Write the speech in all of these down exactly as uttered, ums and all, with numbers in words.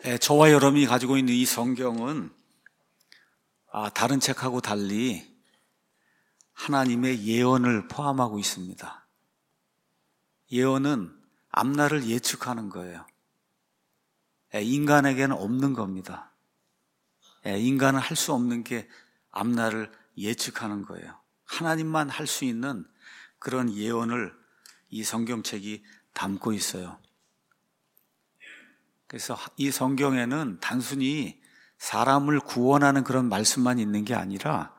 예, 저와 여러분이 가지고 있는 이 성경은 아, 다른 책하고 달리 하나님의 예언을 포함하고 있습니다. 예언은 앞날을 예측하는 거예요. 예, 인간에게는 없는 겁니다. 예, 인간은 할 수 없는 게 앞날을 예측하는 거예요. 하나님만 할 수 있는 그런 예언을 이 성경책이 담고 있어요. 그래서 이 성경에는 단순히 사람을 구원하는 그런 말씀만 있는 게 아니라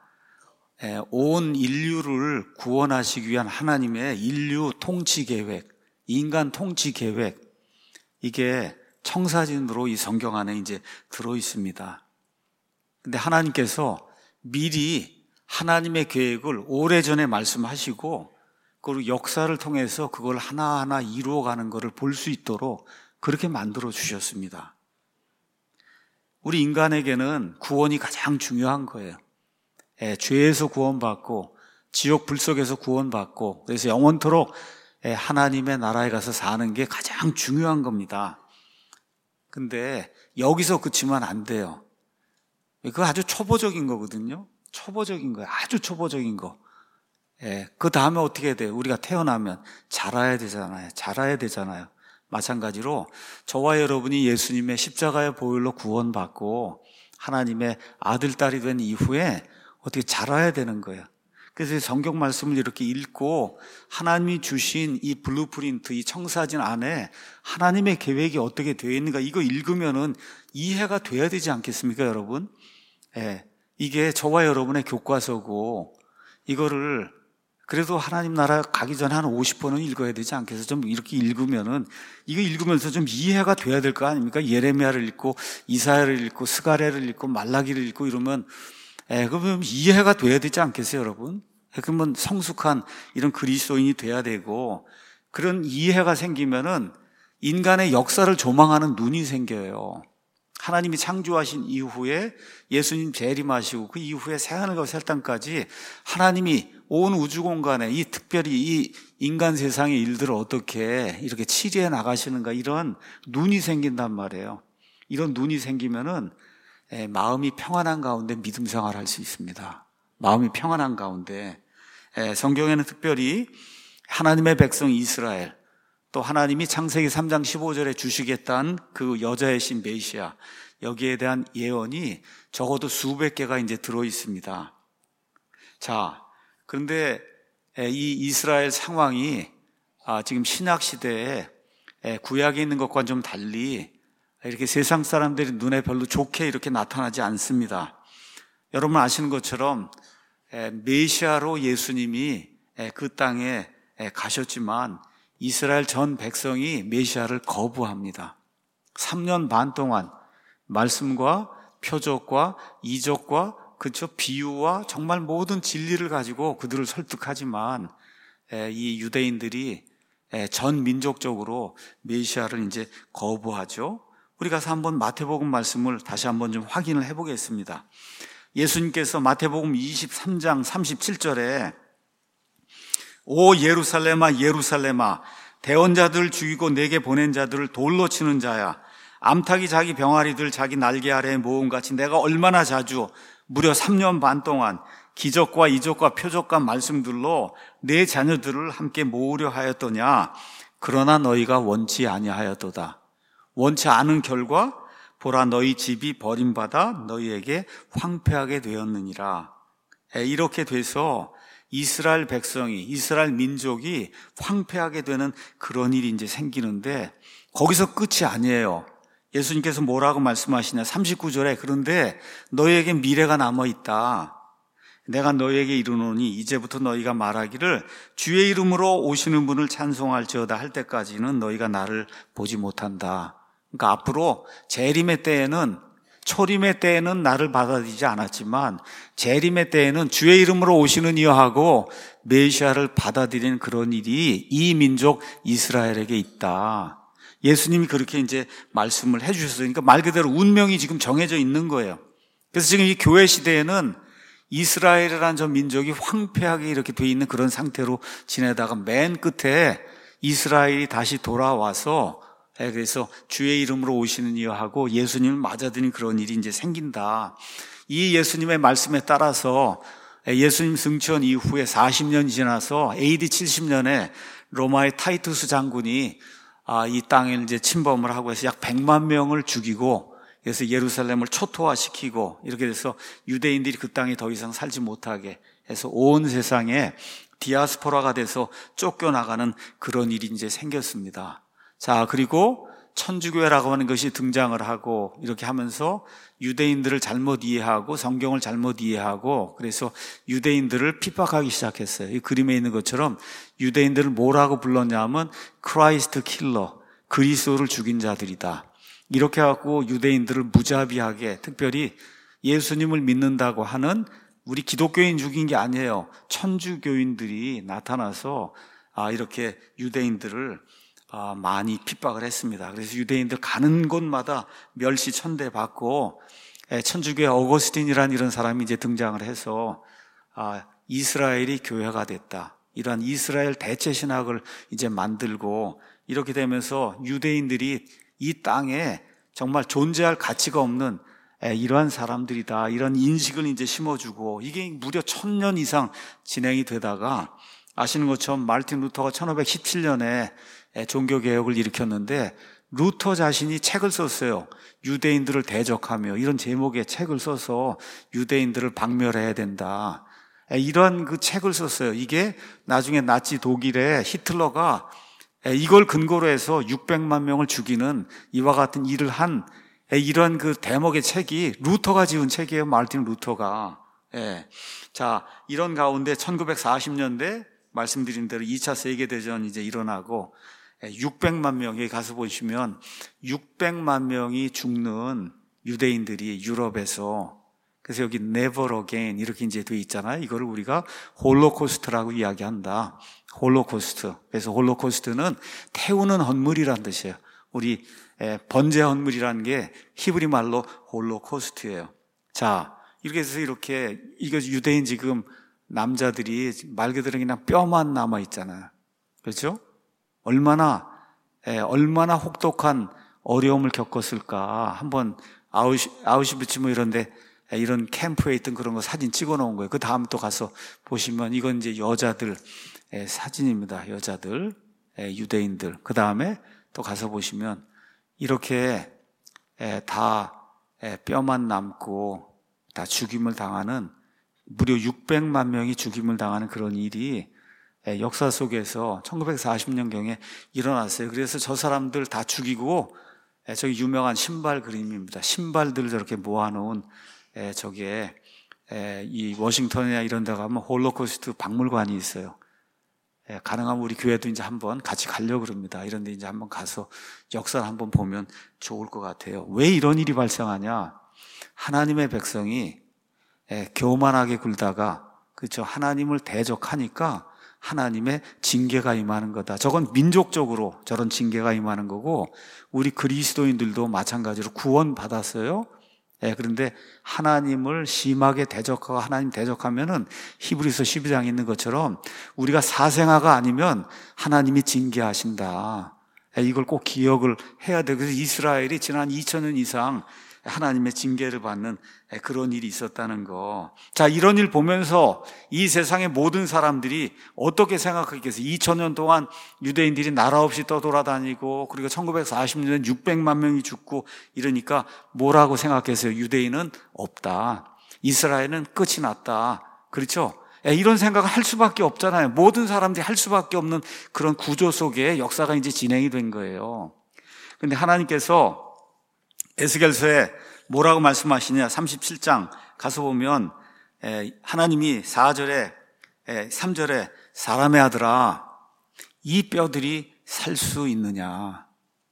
온 인류를 구원하시기 위한 하나님의 인류 통치 계획, 인간 통치 계획, 이게 청사진으로 이 성경 안에 이제 들어 있습니다. 근데 하나님께서 미리 하나님의 계획을 오래전에 말씀하시고 그리고 역사를 통해서 그걸 하나하나 이루어가는 것을 볼 수 있도록 그렇게 만들어 주셨습니다. 우리 인간에게는 구원이 가장 중요한 거예요. 예, 죄에서 구원받고 지옥 불 속에서 구원받고 그래서 영원토록 예, 하나님의 나라에 가서 사는 게 가장 중요한 겁니다. 근데 여기서 그치면 안 돼요. 그거 아주 초보적인 거거든요. 초보적인 거예요. 아주 초보적인 거. 예, 그 다음에 어떻게 돼요? 우리가 태어나면 자라야 되잖아요. 자라야 되잖아요. 마찬가지로 저와 여러분이 예수님의 십자가의 보혈로 구원받고 하나님의 아들, 딸이 된 이후에 어떻게 자라야 되는 거예요. 그래서 성경 말씀을 이렇게 읽고 하나님이 주신 이 블루프린트, 이 청사진 안에 하나님의 계획이 어떻게 되어 있는가 이거 읽으면은 이해가 돼야 되지 않겠습니까, 여러분? 예, 이게 저와 여러분의 교과서고 이거를 그래도 하나님 나라 가기 전에 한 오십 번은 읽어야 되지 않겠어요? 좀 이렇게 읽으면은, 이거 읽으면서 좀 이해가 돼야 될 거 아닙니까? 예레미야를 읽고, 이사야를 읽고, 스가랴를 읽고, 말라기를 읽고 이러면, 에, 그러면 이해가 돼야 되지 않겠어요, 여러분? 그러면 성숙한 이런 그리스도인이 돼야 되고, 그런 이해가 생기면은 인간의 역사를 조망하는 눈이 생겨요. 하나님이 창조하신 이후에 예수님 재림하시고 그 이후에 새하늘과 새 땅까지 하나님이 온 우주 공간에 이 특별히 이 인간 세상의 일들을 어떻게 이렇게 치리해 나가시는가 이런 눈이 생긴단 말이에요. 이런 눈이 생기면은 마음이 평안한 가운데 믿음 생활을 할 수 있습니다. 마음이 평안한 가운데 성경에는 특별히 하나님의 백성 이스라엘 또 하나님이 창세기 삼 장 십오 절에 주시겠다는 그 여자의 신 메시아 여기에 대한 예언이 적어도 수백 개가 이제 들어 있습니다. 자, 그런데 이 이스라엘 상황이 지금 신약 시대에 구약에 있는 것과는 좀 달리 이렇게 세상 사람들이 눈에 별로 좋게 이렇게 나타나지 않습니다. 여러분 아시는 것처럼 메시아로 예수님이 그 땅에 가셨지만 이스라엘 전 백성이 메시아를 거부합니다. 삼 년 반 동안 말씀과 표적과 이적과 그쵸 비유와 정말 모든 진리를 가지고 그들을 설득하지만 이 유대인들이 전 민족적으로 메시아를 이제 거부하죠. 우리 가서 한번 마태복음 말씀을 다시 한번 좀 확인을 해보겠습니다. 예수님께서 마태복음 이십삼 장 삼십칠 절에 오 예루살렘아 예루살렘아 대언자들 죽이고 내게 보낸 자들을 돌로 치는 자야 암탉이 자기 병아리들 자기 날개 아래에 모음같이 내가 얼마나 자주 무려 삼 년 반 동안 기적과 이적과 표적과 말씀들로 내 자녀들을 함께 모으려 하였더냐 그러나 너희가 원치 아니하였도다. 원치 않은 결과 보라 너희 집이 버림받아 너희에게 황폐하게 되었느니라. 이렇게 돼서 이스라엘 백성이, 이스라엘 민족이 황폐하게 되는 그런 일이 이제 생기는데 거기서 끝이 아니에요. 예수님께서 뭐라고 말씀하시냐? 삼십구 절에 그런데 너희에게 미래가 남아있다. 내가 너희에게 이르노니 이제부터 너희가 말하기를 주의 이름으로 오시는 분을 찬송할지어다 할 때까지는 너희가 나를 보지 못한다. 그러니까 앞으로 재림의 때에는 초림의 때에는 나를 받아들이지 않았지만 재림의 때에는 주의 이름으로 오시는 이여 하고 메시아를 받아들이는 그런 일이 이 민족 이스라엘에게 있다. 예수님이 그렇게 이제 말씀을 해주셨으니까 말 그대로 운명이 지금 정해져 있는 거예요. 그래서 지금 이 교회 시대에는 이스라엘이라는 저 민족이 황폐하게 이렇게 돼 있는 그런 상태로 지내다가 맨 끝에 이스라엘이 다시 돌아와서 그래서 주의 이름으로 오시는 이여 하고 예수님을 맞아들인 그런 일이 이제 생긴다. 이 예수님의 말씀에 따라서 예수님 승천 이후에 사십 년이 지나서 에이디 칠십 년에 로마의 타이투스 장군이 이 땅에 이제 침범을 하고 해서 약 백만 명을 죽이고, 그래서 예루살렘을 초토화시키고, 이렇게 돼서 유대인들이 그 땅에 더 이상 살지 못하게 해서 온 세상에 디아스포라가 돼서 쫓겨나가는 그런 일이 이제 생겼습니다. 자, 그리고 천주교회라고 하는 것이 등장을 하고, 이렇게 하면서 유대인들을 잘못 이해하고 성경을 잘못 이해하고, 그래서 유대인들을 핍박하기 시작했어요. 이 그림에 있는 것처럼 유대인들을 뭐라고 불렀냐면 크라이스트 킬러, 그리스도를 죽인 자들이다. 이렇게 하고 유대인들을 무자비하게, 특별히 예수님을 믿는다고 하는 우리 기독교인 죽인 게 아니에요. 천주교인들이 나타나서 아, 이렇게 유대인들을 아, 많이 핍박을 했습니다. 그래서 유대인들 가는 곳마다 멸시천대 받고, 천주교의 어거스틴이라는 이런 사람이 이제 등장을 해서 아, 이스라엘이 교회가 됐다, 이러한 이스라엘 대체 신학을 이제 만들고, 이렇게 되면서 유대인들이 이 땅에 정말 존재할 가치가 없는 이러한 사람들이다, 이런 인식을 이제 심어주고, 이게 무려 천년 이상 진행이 되다가, 아시는 것처럼 마르틴 루터가 천오백십칠 년에 종교개혁을 일으켰는데, 루터 자신이 책을 썼어요. 유대인들을 대적하며, 이런 제목의 책을 써서 유대인들을 박멸해야 된다, 이런 그 책을 썼어요. 이게 나중에 나치 독일의 히틀러가 이걸 근거로 해서 육백만 명을 죽이는 이와 같은 일을 한 이런 그 대목의 책이 루터가 지은 책이에요. 마르틴 루터가. 예. 자, 이런 가운데 천구백사십 년대 말씀드린 대로 이 차 세계대전이 이제 일어나고, 육백만 명에 가서 보시면 육백만 명이 죽는 유대인들이 유럽에서, 그래서 여기 never again 이렇게 이제 돼 있잖아요. 이거를 우리가 홀로코스트라고 이야기한다. 홀로코스트. 그래서 홀로코스트는 태우는 헌물이란 뜻이에요. 우리 번제 헌물이라는 게 히브리 말로 홀로코스트예요. 자, 이렇게 해서 이렇게, 이거 유대인 지금 남자들이 말 그대로 그냥 뼈만 남아 있잖아요. 그렇죠? 얼마나 에, 얼마나 혹독한 어려움을 겪었을까. 한번 아우시, 아우슈비츠 뭐 이런데 에, 이런 캠프에 있던 그런 거 사진 찍어 놓은 거예요. 그 다음 또 가서 보시면 이건 이제 여자들 에, 사진입니다. 여자들, 에, 유대인들. 그 다음에 또 가서 보시면 이렇게 에, 다 에, 뼈만 남고 다 죽임을 당하는, 무려 육백만 명이 죽임을 당하는 그런 일이 역사 속에서 천구백사십 년경에 일어났어요. 그래서 저 사람들 다 죽이고, 저기 유명한 신발 그림입니다. 신발들을 저렇게 모아놓은, 저기에 이 워싱턴이나 이런 데 가면 홀로코스트 박물관이 있어요. 가능하면 우리 교회도 이제 한번 같이 가려고 그럽니다. 이런 데 이제 한번 가서 역사를 한번 보면 좋을 것 같아요. 왜 이런 일이 발생하냐? 하나님의 백성이 교만하게 굴다가, 그렇죠, 하나님을 대적하니까 하나님의 징계가 임하는 거다. 저건 민족적으로 저런 징계가 임하는 거고, 우리 그리스도인들도 마찬가지로 구원 받았어요. 예, 그런데 하나님을 심하게 대적하고, 하나님 대적하면은 히브리서 십이 장에 있는 것처럼 우리가 사생아가 아니면 하나님이 징계하신다. 예, 이걸 꼭 기억을 해야 돼요. 그래서 이스라엘이 지난 이천 년 이상 하나님의 징계를 받는 그런 일이 있었다는 거. 자, 이런 일 보면서 이 세상의 모든 사람들이 어떻게 생각하겠어요? 이천 년 동안 유대인들이 나라 없이 떠돌아다니고, 그리고 천구백사십 년에 육백만 명이 죽고 이러니까 뭐라고 생각했어요? 유대인은 없다, 이스라엘은 끝이 났다. 그렇죠? 이런 생각을 할 수밖에 없잖아요. 모든 사람들이 할 수밖에 없는 그런 구조 속에 역사가 이제 진행이 된 거예요. 그런데 하나님께서 에스겔서에 뭐라고 말씀하시냐? 삼십칠 장 가서 보면 하나님이 사 절에 삼 절에 사람의 아들아, 이 뼈들이 살 수 있느냐?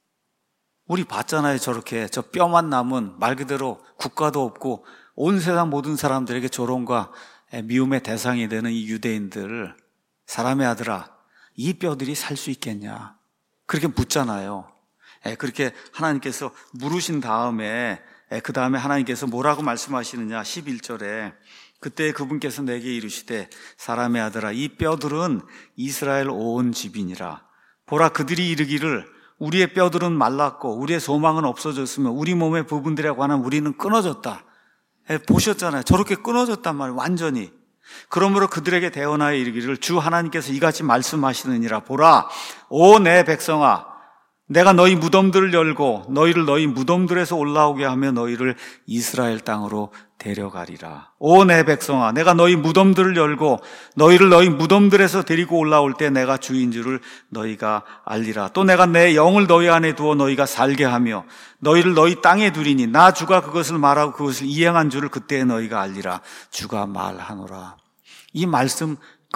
우리 봤잖아요. 저렇게 저 뼈만 남은, 말 그대로 국가도 없고 온 세상 모든 사람들에게 조롱과 미움의 대상이 되는 이 유대인들, 사람의 아들아, 이 뼈들이 살 수 있겠냐? 그렇게 묻잖아요. 그렇게 하나님께서 물으신 다음에, 그 다음에 하나님께서 뭐라고 말씀하시느냐? 십일 절에 그때 그분께서 내게 이르시되 사람의 아들아, 이 뼈들은 이스라엘 온 집이니라. 보라, 그들이 이르기를 우리의 뼈들은 말랐고 우리의 소망은 없어졌으며 우리 몸의 부분들에 관한 우리는 끊어졌다. 예, 보셨잖아요. 저렇게 끊어졌단 말이에요. 완전히. 그러므로 그들에게 대언하여 이르기를 주 하나님께서 이같이 말씀하시느니라. 보라, 오 내 백성아, 내가 너희 무덤들을 열고 너희를 너희 무덤들에서 올라오게 하며 너희를 이스라엘 땅으로 데려가리라. 오 내 백성아, 내가 너희 무덤들을 열고 너희를 너희 무덤들에서 데리고 올라올 때 내가 주인 줄을 너희가 알리라. 또 내가 내 영을 너희 안에 두어 너희가 살게 하며 너희를 너희 땅에 두리니 나 주가 그것을 말하고 그것을 이행한 줄을 그때 너희가 알리라. 주가 말하노라. 이 말씀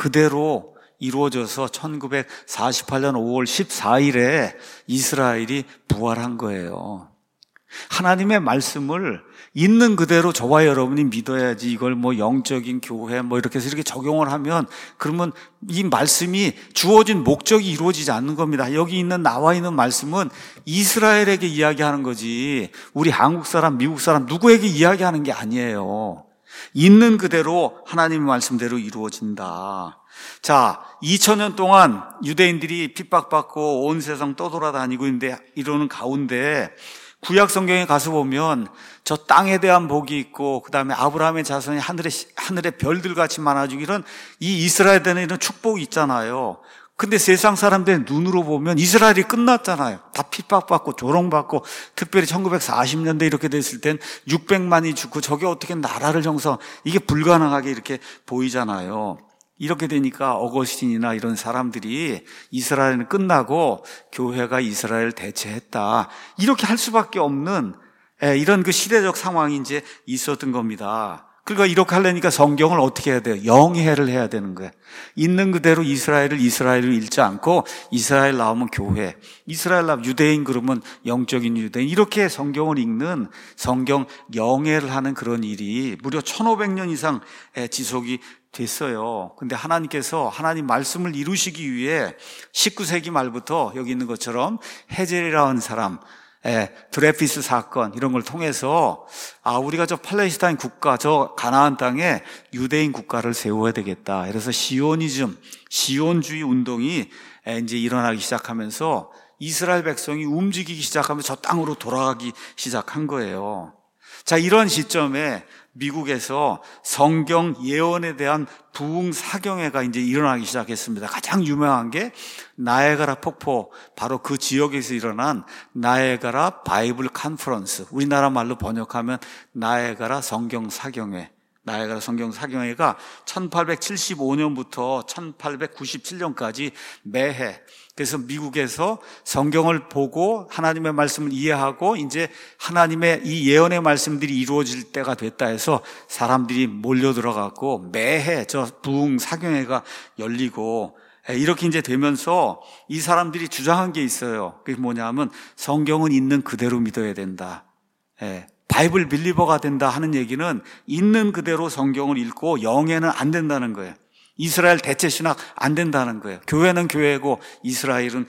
그대로 이루어져서 천구백사십팔 년 오월 십사일에 이스라엘이 부활한 거예요. 하나님의 말씀을 있는 그대로 저와 여러분이 믿어야지. 이걸 뭐 영적인 교회 뭐 이렇게 해서 이렇게 적용을 하면 그러면 이 말씀이 주어진 목적이 이루어지지 않는 겁니다. 여기 있는 나와 있는 말씀은 이스라엘에게 이야기하는 거지 우리 한국 사람, 미국 사람 누구에게 이야기하는 게 아니에요. 있는 그대로 하나님의 말씀대로 이루어진다. 자, 이천 년 동안 유대인들이 핍박받고 온 세상 떠돌아다니고 있는데 이러는 가운데 구약 성경에 가서 보면 저 땅에 대한 복이 있고 그다음에 아브라함의 자손이 하늘의 하늘의 별들 같이 많아지고 이런 이 이스라엘에는 이런 축복이 있잖아요. 근데 세상 사람들의 눈으로 보면 이스라엘이 끝났잖아요. 다 핍박받고 조롱받고 특별히 천구백사십 년대 이렇게 됐을 땐 육백만이 죽고 저게 어떻게 나라를 형성, 이게 불가능하게 이렇게 보이잖아요. 이렇게 되니까 어거스틴이나 이런 사람들이 이스라엘은 끝나고 교회가 이스라엘을 대체했다. 이렇게 할 수밖에 없는 이런 그 시대적 상황이 이제 있었던 겁니다. 그러니까 이렇게 하려니까 성경을 어떻게 해야 돼요? 영해를 해야 되는 거예요. 있는 그대로 이스라엘을 이스라엘로 읽지 않고 이스라엘 나오면 교회, 이스라엘 나오면 유대인 그러면 영적인 유대인, 이렇게 성경을 읽는 성경 영해를 하는 그런 일이 무려 천오백 년 이상 지속이 됐어요. 근데 하나님께서 하나님 말씀을 이루시기 위해 십구 세기 말부터 여기 있는 것처럼 헤젤이라는 사람, 예, 드레피스 사건 이런 걸 통해서 아 우리가 저 팔레스타인 국가, 저 가나안 땅에 유대인 국가를 세워야 되겠다. 그래서 시오니즘, 시온주의 운동이 이제 일어나기 시작하면서 이스라엘 백성이 움직이기 시작하면서 저 땅으로 돌아가기 시작한 거예요. 자, 이런 시점에 미국에서 성경 예언에 대한 부흥 사경회가 이제 일어나기 시작했습니다. 가장 유명한 게 나이아가라 폭포, 바로 그 지역에서 일어난 나이아가라 바이블 컨퍼런스, 우리나라 말로 번역하면 나이아가라 성경 사경회. 나이아가라 성경 사경회가 천팔백칠십오 년부터 천팔백구십칠 년까지 매해, 그래서 미국에서 성경을 보고 하나님의 말씀을 이해하고 이제 하나님의 이 예언의 말씀들이 이루어질 때가 됐다 해서 사람들이 몰려 들어갔고 매해 저 부흥 사경회가 열리고 이렇게 이제 되면서 이 사람들이 주장한 게 있어요. 그게 뭐냐면 성경은 있는 그대로 믿어야 된다. 예. 바이블 빌리버가 된다 하는 얘기는 있는 그대로 성경을 읽고 영해는 안 된다는 거예요. 이스라엘 대체 신학 안 된다는 거예요. 교회는 교회고 이스라엘은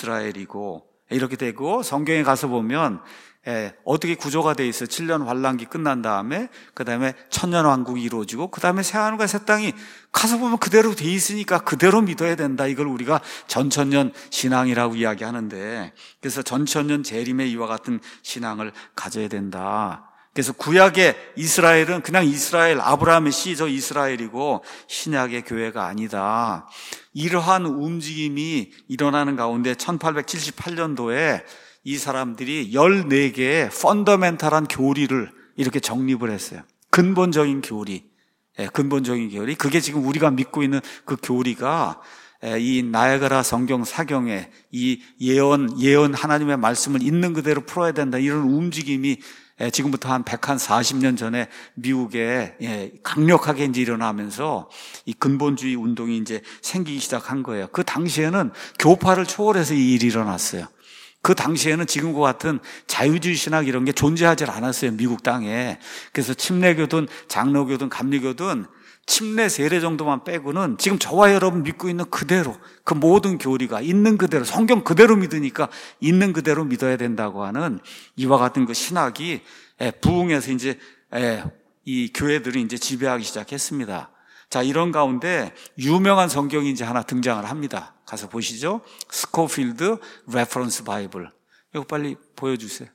이스라엘이고 이렇게 되고, 성경에 가서 보면 예, 어떻게 구조가 돼 있어요. 칠 년 환란기 끝난 다음에 그 다음에 천년 왕국이 이루어지고 그 다음에 새하늘과 새 땅이 가서 보면 그대로 돼 있으니까 그대로 믿어야 된다. 이걸 우리가 전천년 신앙이라고 이야기하는데, 그래서 전천년 재림의 이와 같은 신앙을 가져야 된다. 그래서 구약의 이스라엘은 그냥 이스라엘, 아브라함의 씨, 저 이스라엘이고 신약의 교회가 아니다. 이러한 움직임이 일어나는 가운데 천팔백칠십팔 년도에 이 사람들이 열네 개의 펀더멘탈한 교리를 이렇게 정립을 했어요. 근본적인 교리, 예, 근본적인 교리. 그게 지금 우리가 믿고 있는 그 교리가 예, 이 나이아가라 성경 사경에 이 예언, 예언 하나님의 말씀을 있는 그대로 풀어야 된다. 이런 움직임이 예, 지금부터 한 백사십 년 전에 미국에 예, 강력하게 이제 일어나면서 이 근본주의 운동이 이제 생기기 시작한 거예요. 그 당시에는 교파를 초월해서 이 일이 일어났어요. 그 당시에는 지금과 같은 자유주의 신학 이런 게 존재하지 않았어요, 미국 땅에. 그래서 침례교든 장로교든 감리교든 침례 세례 정도만 빼고는 지금 저와 여러분 믿고 있는 그대로, 그 모든 교리가 있는 그대로, 성경 그대로 믿으니까 있는 그대로 믿어야 된다고 하는 이와 같은 그 신학이 부흥해서 이제 이 교회들이 이제 지배하기 시작했습니다. 자, 이런 가운데 유명한 성경이 이제 하나 등장을 합니다. 가서 보시죠. 스코필드 레퍼런스 바이블. 이거 빨리 보여주세요.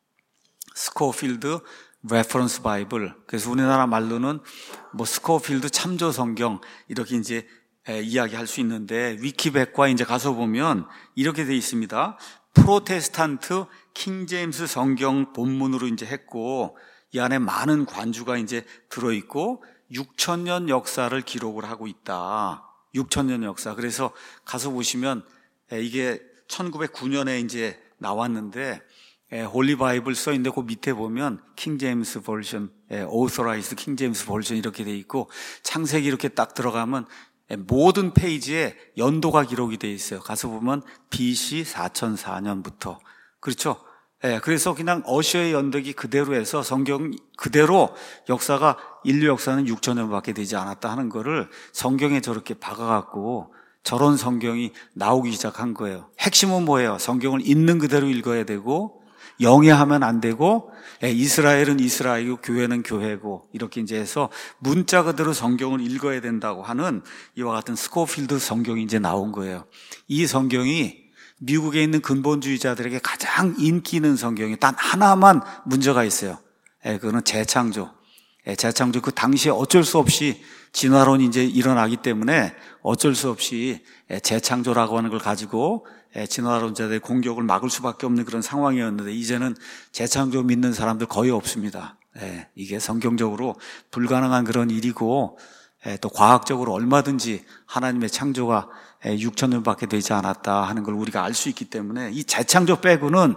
스코필드 레퍼런스 바이블. 그래서 우리나라 말로는 뭐 스코필드 참조 성경 이렇게 이제 에, 이야기할 수 있는데 위키백과 이제 가서 보면 이렇게 돼 있습니다. 프로테스탄트 킹제임스 성경 본문으로 이제 했고 이 안에 많은 관주가 이제 들어 있고 육천 년 역사를 기록을 하고 있다. 육천 년 역사. 그래서 가서 보시면 에, 이게 천구백구 년에 이제 나왔는데 예, 홀리 바이블 써 있는데 그 밑에 보면 킹 제임스 버전, 예, 오토라이즈드 킹 제임스 버전 이렇게 돼 있고 창세기 이렇게 딱 들어가면 예, 모든 페이지에 연도가 기록이 돼 있어요. 가서 보면 비씨 사천사 년부터 그렇죠. 예, 그래서 그냥 어시어의 연덕이 그대로 해서 성경 그대로 역사가 인류 역사는 육천 년밖에 되지 않았다 하는 거를 성경에 저렇게 박아갖고 저런 성경이 나오기 시작한 거예요. 핵심은 뭐예요? 성경을 있는 그대로 읽어야 되고 영해하면 안 되고 이스라엘은 이스라엘이고 교회는 교회고 이렇게 이제 해서 문자 그대로 성경을 읽어야 된다고 하는 이와 같은 스코필드 성경이 이제 나온 거예요. 이 성경이 미국에 있는 근본주의자들에게 가장 인기 있는 성경이 단 하나만 문제가 있어요. 그거는 재창조. 재창조 그 당시에 어쩔 수 없이 진화론이 이제 일어나기 때문에 어쩔 수 없이 재창조라고 하는 걸 가지고 진화론자들의 공격을 막을 수밖에 없는 그런 상황이었는데 이제는 재창조 믿는 사람들 거의 없습니다. 이게 성경적으로 불가능한 그런 일이고 또 과학적으로 얼마든지 하나님의 창조가 육천 년밖에 되지 않았다 하는 걸 우리가 알 수 있기 때문에 이 재창조 빼고는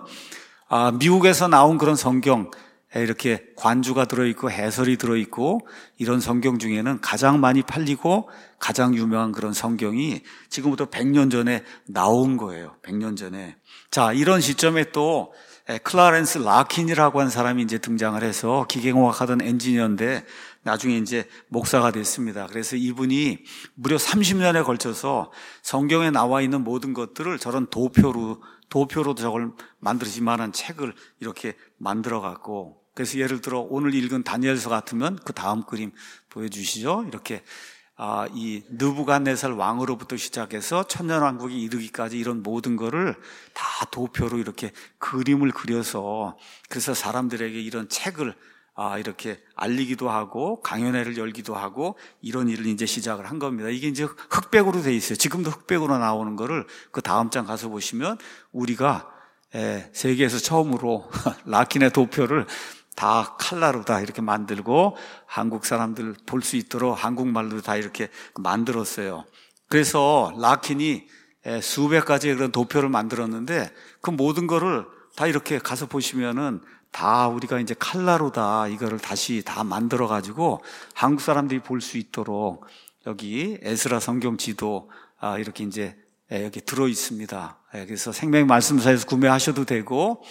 미국에서 나온 그런 성경 이렇게 관주가 들어있고 해설이 들어있고 이런 성경 중에는 가장 많이 팔리고 가장 유명한 그런 성경이 지금부터 백 년 전에 나온 거예요. 백 년 전에. 자, 이런 시점에 또 클라렌스 라킨이라고 하는 사람이 이제 등장을 해서 기계공학 하던 엔지니어인데 나중에 이제 목사가 됐습니다. 그래서 이분이 무려 삼십 년에 걸쳐서 성경에 나와 있는 모든 것들을 저런 도표로 도표로 저걸 만들어지만한 책을 이렇게 만들어 갖고 그래서 예를 들어 오늘 읽은 다니엘서 같으면 그 다음 그림 보여주시죠. 이렇게 아, 이 느부갓네살 왕으로부터 시작해서 천년왕국에 이르기까지 이런 모든 거를 다 도표로 이렇게 그림을 그려서 그래서 사람들에게 이런 책을 아, 이렇게 알리기도 하고 강연회를 열기도 하고 이런 일을 이제 시작을 한 겁니다. 이게 이제 흑백으로 돼 있어요. 지금도 흑백으로 나오는 거를 그 다음 장 가서 보시면 우리가 에, 세계에서 처음으로 라킨의 도표를 다 칼라로 다 이렇게 만들고 한국 사람들 볼 수 있도록 한국말로 다 이렇게 만들었어요. 그래서 라킨이 수백 가지의 그런 도표를 만들었는데 그 모든 거를 다 이렇게 가서 보시면은 다 우리가 이제 칼라로 다 이거를 다시 다 만들어 가지고 한국 사람들이 볼 수 있도록 여기 에스라 성경 지도 아 이렇게 이제 여기 들어 있습니다. 그래서 생명 말씀사에서 구매하셔도 되고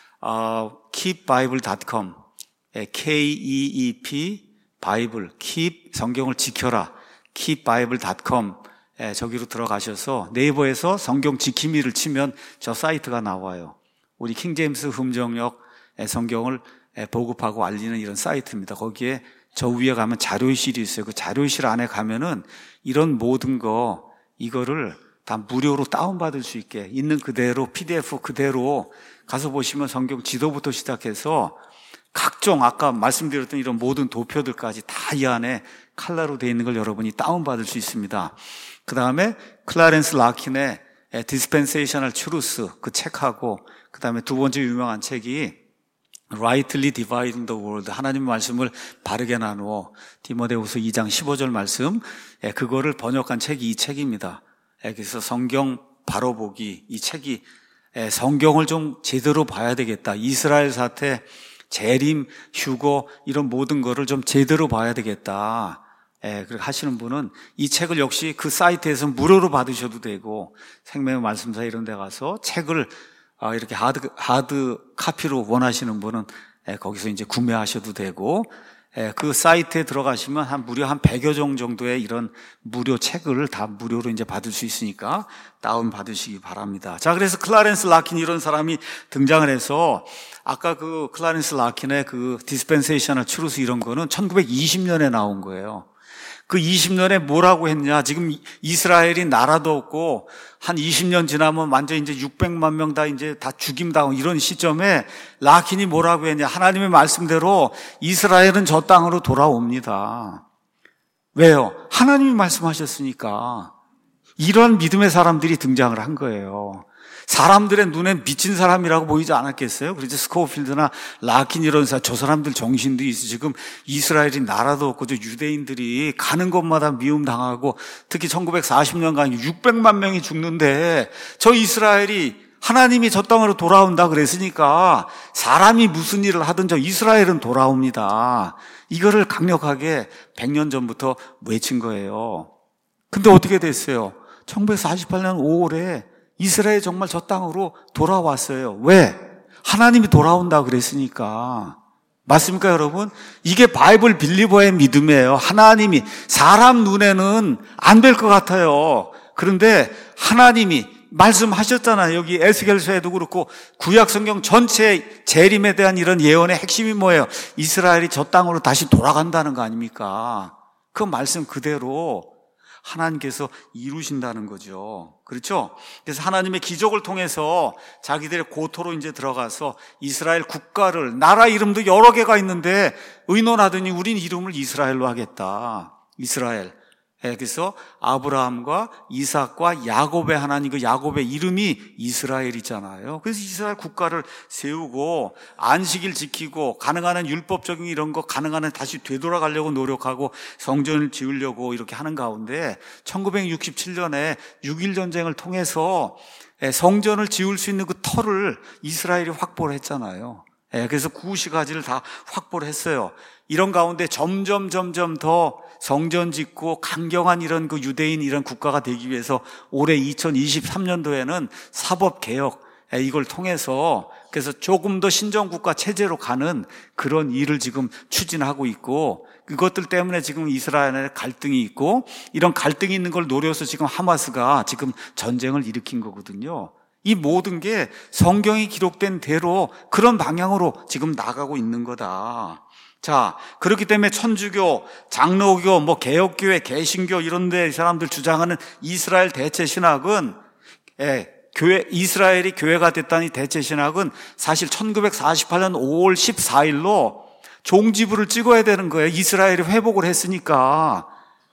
어, keep bible dot com 케이 이 이 피 바이블 keep 성경을 지켜라 keep bible dot com 저기로 들어가셔서 네이버에서 성경 지킴이를 치면 저 사이트가 나와요. 우리 킹제임스 흠정역 성경을 보급하고 알리는 이런 사이트입니다. 거기에 저 위에 가면 자료실이 있어요. 그 자료실 안에 가면은 이런 모든 거 이거를 다 무료로 다운받을 수 있게 있는 그대로 피디에프 그대로 가서 보시면 성경 지도부터 시작해서 각종 아까 말씀드렸던 이런 모든 도표들까지 다 이 안에 칼라로 되어 있는 걸 여러분이 다운받을 수 있습니다. 그 다음에 클라렌스 라킨의 Dispensational Truth 그 책하고 그 다음에 두 번째 유명한 책이 Rightly Dividing the Word 하나님의 말씀을 바르게 나누어 디모데후서 이 장 십오 절 말씀 그거를 번역한 책이 이 책입니다. 그래서 성경 바로 보기 이 책이 성경을 좀 제대로 봐야 되겠다. 이스라엘 사태, 재림, 휴거 이런 모든 거를 좀 제대로 봐야 되겠다. 그렇게 하시는 분은 이 책을 역시 그 사이트에서 무료로 받으셔도 되고 생명의 말씀사 이런 데 가서 책을 이렇게 하드, 하드 카피로 원하시는 분은 거기서 이제 구매하셔도 되고 그 사이트에 들어가시면 한 무려 한 백여 종 정도의 이런 무료 책을 다 무료로 이제 받을 수 있으니까 다운 받으시기 바랍니다. 자, 그래서 클라렌스 라킨 이런 사람이 등장을 해서 아까 그 클라렌스 라킨의 그 디스펜세이셔널 트루스 이런 거는 천구백이십 년에 나온 거예요. 그 이십 년에 뭐라고 했냐? 지금 이스라엘이 나라도 없고 한 이십 년 지나면 완전 이제 육백만 명 다 이제 다 죽임당하고 이런 시점에 라킨이 뭐라고 했냐? 하나님의 말씀대로 이스라엘은 저 땅으로 돌아옵니다. 왜요? 하나님이 말씀하셨으니까. 이런 믿음의 사람들이 등장을 한 거예요. 사람들의 눈엔 미친 사람이라고 보이지 않았겠어요? 그래서 스코필드나 라킨 이런 사람, 저 사람들 정신도 있어. 지금 이스라엘이 나라도 없고 저 유대인들이 가는 곳마다 미움당하고 특히 천구백사십 년간 육백만 명이 죽는데 저 이스라엘이 하나님이 저 땅으로 돌아온다 그랬으니까 사람이 무슨 일을 하든 저 이스라엘은 돌아옵니다. 이거를 강력하게 백 년 전부터 외친 거예요. 근데 어떻게 됐어요? 천구백사십팔 년 오월에 이스라엘 정말 저 땅으로 돌아왔어요. 왜? 하나님이 돌아온다 그랬으니까. 맞습니까, 여러분? 이게 바이블 빌리버의 믿음이에요. 하나님이 사람 눈에는 안 될 것 같아요. 그런데 하나님이 말씀하셨잖아요. 여기 에스겔서에도 그렇고 구약 성경 전체 재림에 대한 이런 예언의 핵심이 뭐예요? 이스라엘이 저 땅으로 다시 돌아간다는 거 아닙니까? 그 말씀 그대로 하나님께서 이루신다는 거죠. 그렇죠? 그래서 하나님의 기적을 통해서 자기들의 고토로 이제 들어가서 이스라엘 국가를, 나라 이름도 여러 개가 있는데 의논하더니 우린 이름을 이스라엘로 하겠다. 이스라엘. 그래서 아브라함과 이삭과 야곱의 하나님, 그 야곱의 이름이 이스라엘이잖아요. 그래서 이스라엘 국가를 세우고 안식일 지키고 가능한 한 율법적인 이런 거 가능한 한 다시 되돌아가려고 노력하고 성전을 지으려고 이렇게 하는 가운데 천구백육십칠 년에 육일 전쟁을 통해서 성전을 지을 수 있는 그 터를 이스라엘이 확보를 했잖아요. 그래서 구시가지를 다 확보를 했어요. 이런 가운데 점점 점점 더 성전 짓고 강경한 이런 그 유대인 이런 국가가 되기 위해서 올해 이천이십삼 년도에는 사법개혁 이걸 통해서 그래서 조금 더 신정국가 체제로 가는 그런 일을 지금 추진하고 있고 그것들 때문에 지금 이스라엘에 갈등이 있고 이런 갈등이 있는 걸 노려서 지금 하마스가 지금 전쟁을 일으킨 거거든요. 이 모든 게 성경이 기록된 대로 그런 방향으로 지금 나가고 있는 거다. 자, 그렇기 때문에 천주교, 장로교, 뭐 개혁교회, 개신교 이런 데 사람들 주장하는 이스라엘 대체 신학은 예, 교회 이스라엘이 교회가 됐다니 대체 신학은 사실 천구백사십팔 년 오월 십사일로 종지부를 찍어야 되는 거예요. 이스라엘이 회복을 했으니까.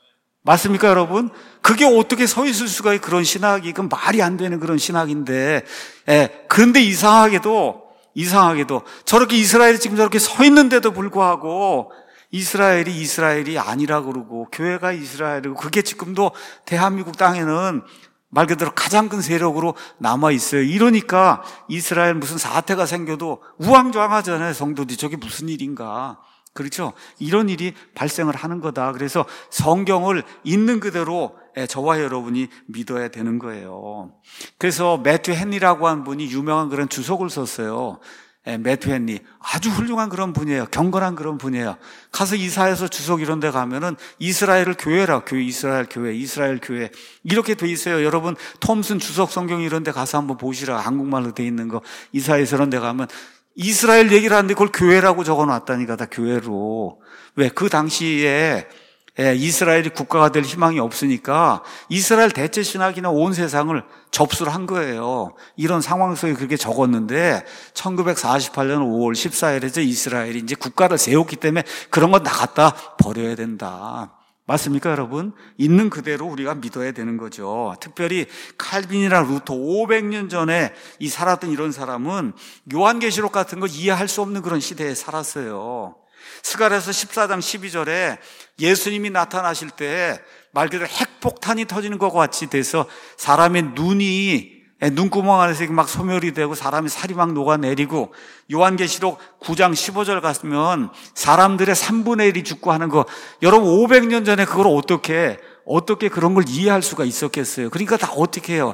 맞습니까, 여러분? 그게 어떻게 서 있을 수가 있는 그런 신학이, 그 말이 안 되는 그런 신학인데, 예, 그런데 이상하게도 이상하게도 저렇게 이스라엘이 지금 저렇게 서 있는데도 불구하고 이스라엘이 이스라엘이 아니라고 그러고 교회가 이스라엘이고 그게 지금도 대한민국 땅에는 말 그대로 가장 큰 세력으로 남아 있어요. 이러니까 이스라엘 무슨 사태가 생겨도 우왕좌왕하잖아요. 성도들이 저게 무슨 일인가. 그렇죠? 이런 일이 발생을 하는 거다. 그래서 성경을 있는 그대로 저와 여러분이 믿어야 되는 거예요. 그래서 매튜 헨리라고 한 분이 유명한 그런 주석을 썼어요. 매튜 헨리. 아주 훌륭한 그런 분이에요. 경건한 그런 분이에요. 가서 이사해서 주석 이런 데 가면은 이스라엘을 교회라, 교회, 이스라엘 교회, 이스라엘 교회. 이렇게 돼 있어요. 여러분, 톰슨 주석 성경 이런 데 가서 한번 보시라. 한국말로 돼 있는 거. 이사해서 이런 데 가면 이스라엘 얘기를 하는데 그걸 교회라고 적어 놨다니까, 다 교회로. 왜? 그 당시에 이스라엘이 국가가 될 희망이 없으니까 이스라엘 대체 신학이나 온 세상을 접수를 한 거예요. 이런 상황 속에 그렇게 적었는데 천구백사십팔 년 오월 십사일에 이스라엘이 이제 국가를 세웠기 때문에 그런 건 다 갖다 버려야 된다. 맞습니까, 여러분? 있는 그대로 우리가 믿어야 되는 거죠. 특별히 칼빈이나 루터 오백 년 전에 이 살았던 이런 사람은 요한계시록 같은 거 이해할 수 없는 그런 시대에 살았어요. 스가랴서 십사 장 십이 절에 예수님이 나타나실 때 말 그대로 핵폭탄이 터지는 것과 같이 돼서 사람의 눈이 눈구멍 안에서 막 소멸이 되고 사람의 살이 막 녹아내리고 요한계시록 구 장 십오 절 같으면 사람들의 삼분의 일이 죽고 하는 거 여러분 오백 년 전에 그걸 어떻게 어떻게 그런 걸 이해할 수가 있었겠어요. 그러니까 다 어떻게 해요.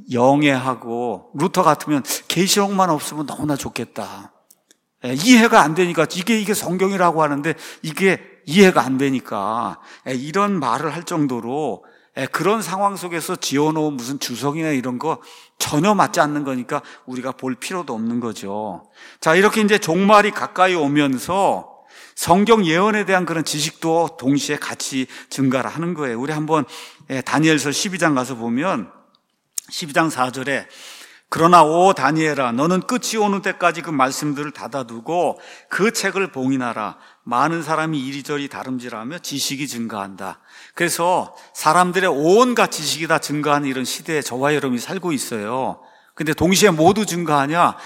영해하고 루터 같으면 계시록만 없으면 너무나 좋겠다. 이해가 안 되니까 이게 이게 성경이라고 하는데 이게 이해가 안 되니까 이런 말을 할 정도로 그런 상황 속에서 지어놓은 무슨 주석이나 이런 거 전혀 맞지 않는 거니까 우리가 볼 필요도 없는 거죠. 자, 이렇게 이제 종말이 가까이 오면서 성경 예언에 대한 그런 지식도 동시에 같이 증가를 하는 거예요. 우리 한번 다니엘서 십이 장 가서 보면 십이 장 사 절에 그러나 오 다니엘아 너는 끝이 오는 때까지 그 말씀들을 닫아두고 그 책을 봉인하라. 많은 사람이 이리저리 다름질하며 지식이 증가한다. 그래서 사람들의 온갖 지식이 다 증가하는 이런 시대에 저와 여러분이 살고 있어요. 근데 동시에 모두 증가하냐?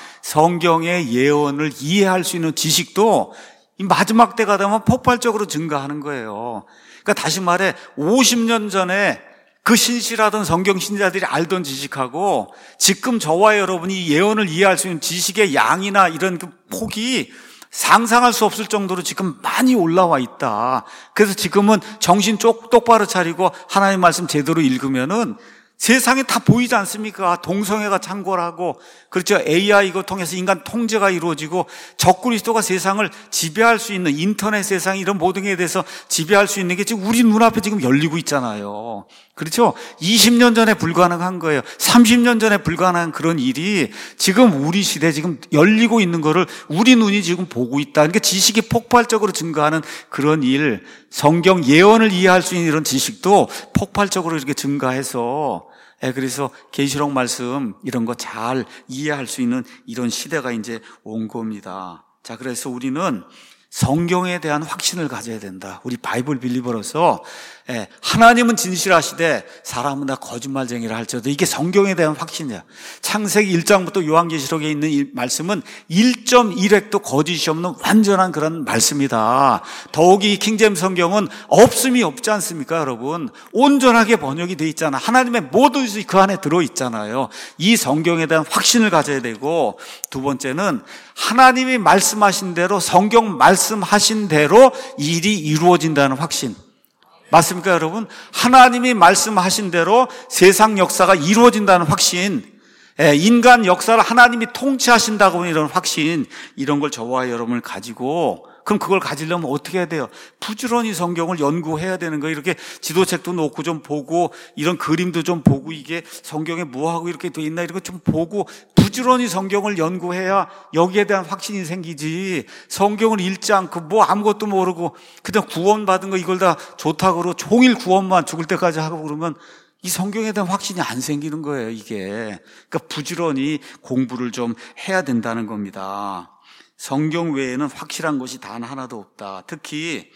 성경의 예언을 이해할 수 있는 지식도 이 마지막 때가 되면 폭발적으로 증가하는 거예요. 그러니까 다시 말해 오십 년 전에 그 신실하던 성경 신자들이 알던 지식하고 지금 저와 여러분이 예언을 이해할 수 있는 지식의 양이나 이런 그 폭이 상상할 수 없을 정도로 지금 많이 올라와 있다. 그래서 지금은 정신 쪽 똑바로 차리고 하나님 말씀 제대로 읽으면은 세상에 다 보이지 않습니까? 동성애가 창궐하고, 그렇죠. 에이아이 이거 통해서 인간 통제가 이루어지고, 적그리스도가 세상을 지배할 수 있는 인터넷 세상 이런 모든 것에 대해서 지배할 수 있는 게 지금 우리 눈앞에 지금 열리고 있잖아요. 그렇죠. 이십 년 전에 불가능한 거예요. 삼십 년 전에 불가능한 그런 일이 지금 우리 시대에 지금 열리고 있는 거를 우리 눈이 지금 보고 있다. 그러니까 지식이 폭발적으로 증가하는 그런 일, 성경 예언을 이해할 수 있는 이런 지식도 폭발적으로 이렇게 증가해서 예, 그래서 계시록 말씀 이런 거 잘 이해할 수 있는 이런 시대가 이제 온 겁니다. 자, 그래서 우리는 성경에 대한 확신을 가져야 된다. 우리 바이블 빌리버로서 예, 하나님은 진실하시되 사람은 다 거짓말쟁이라 할지어도 이게 성경에 대한 확신이야. 창세기 일 장부터 요한계시록에 있는 이 말씀은 일 점 일 획도 거짓이 없는 완전한 그런 말씀이다. 더욱이 킹제임스 성경은 없음이 없지 않습니까, 여러분? 온전하게 번역이 돼 있잖아. 하나님의 모든 것이 그 안에 들어있잖아요. 이 성경에 대한 확신을 가져야 되고, 두 번째는 하나님이 말씀하신 대로, 성경 말씀하신 대로 일이 이루어진다는 확신. 맞습니까, 여러분? 하나님이 말씀하신 대로 세상 역사가 이루어진다는 확신, 인간 역사를 하나님이 통치하신다고 하는 이런 확신, 이런 걸 저와 여러분을 가지고, 그럼 그걸 가지려면 어떻게 해야 돼요? 부지런히 성경을 연구해야 되는 거예요. 이렇게 지도책도 놓고 좀 보고, 이런 그림도 좀 보고, 이게 성경에 뭐하고 이렇게 돼 있나 이런 거 좀 보고, 부지런히 성경을 연구해야 여기에 대한 확신이 생기지. 성경을 읽지 않고 뭐 아무것도 모르고 그냥 구원받은 거 이걸 다 좋다고 그러고 종일 구원만 죽을 때까지 하고 그러면 이 성경에 대한 확신이 안 생기는 거예요, 이게. 그러니까 부지런히 공부를 좀 해야 된다는 겁니다. 성경 외에는 확실한 것이 단 하나도 없다. 특히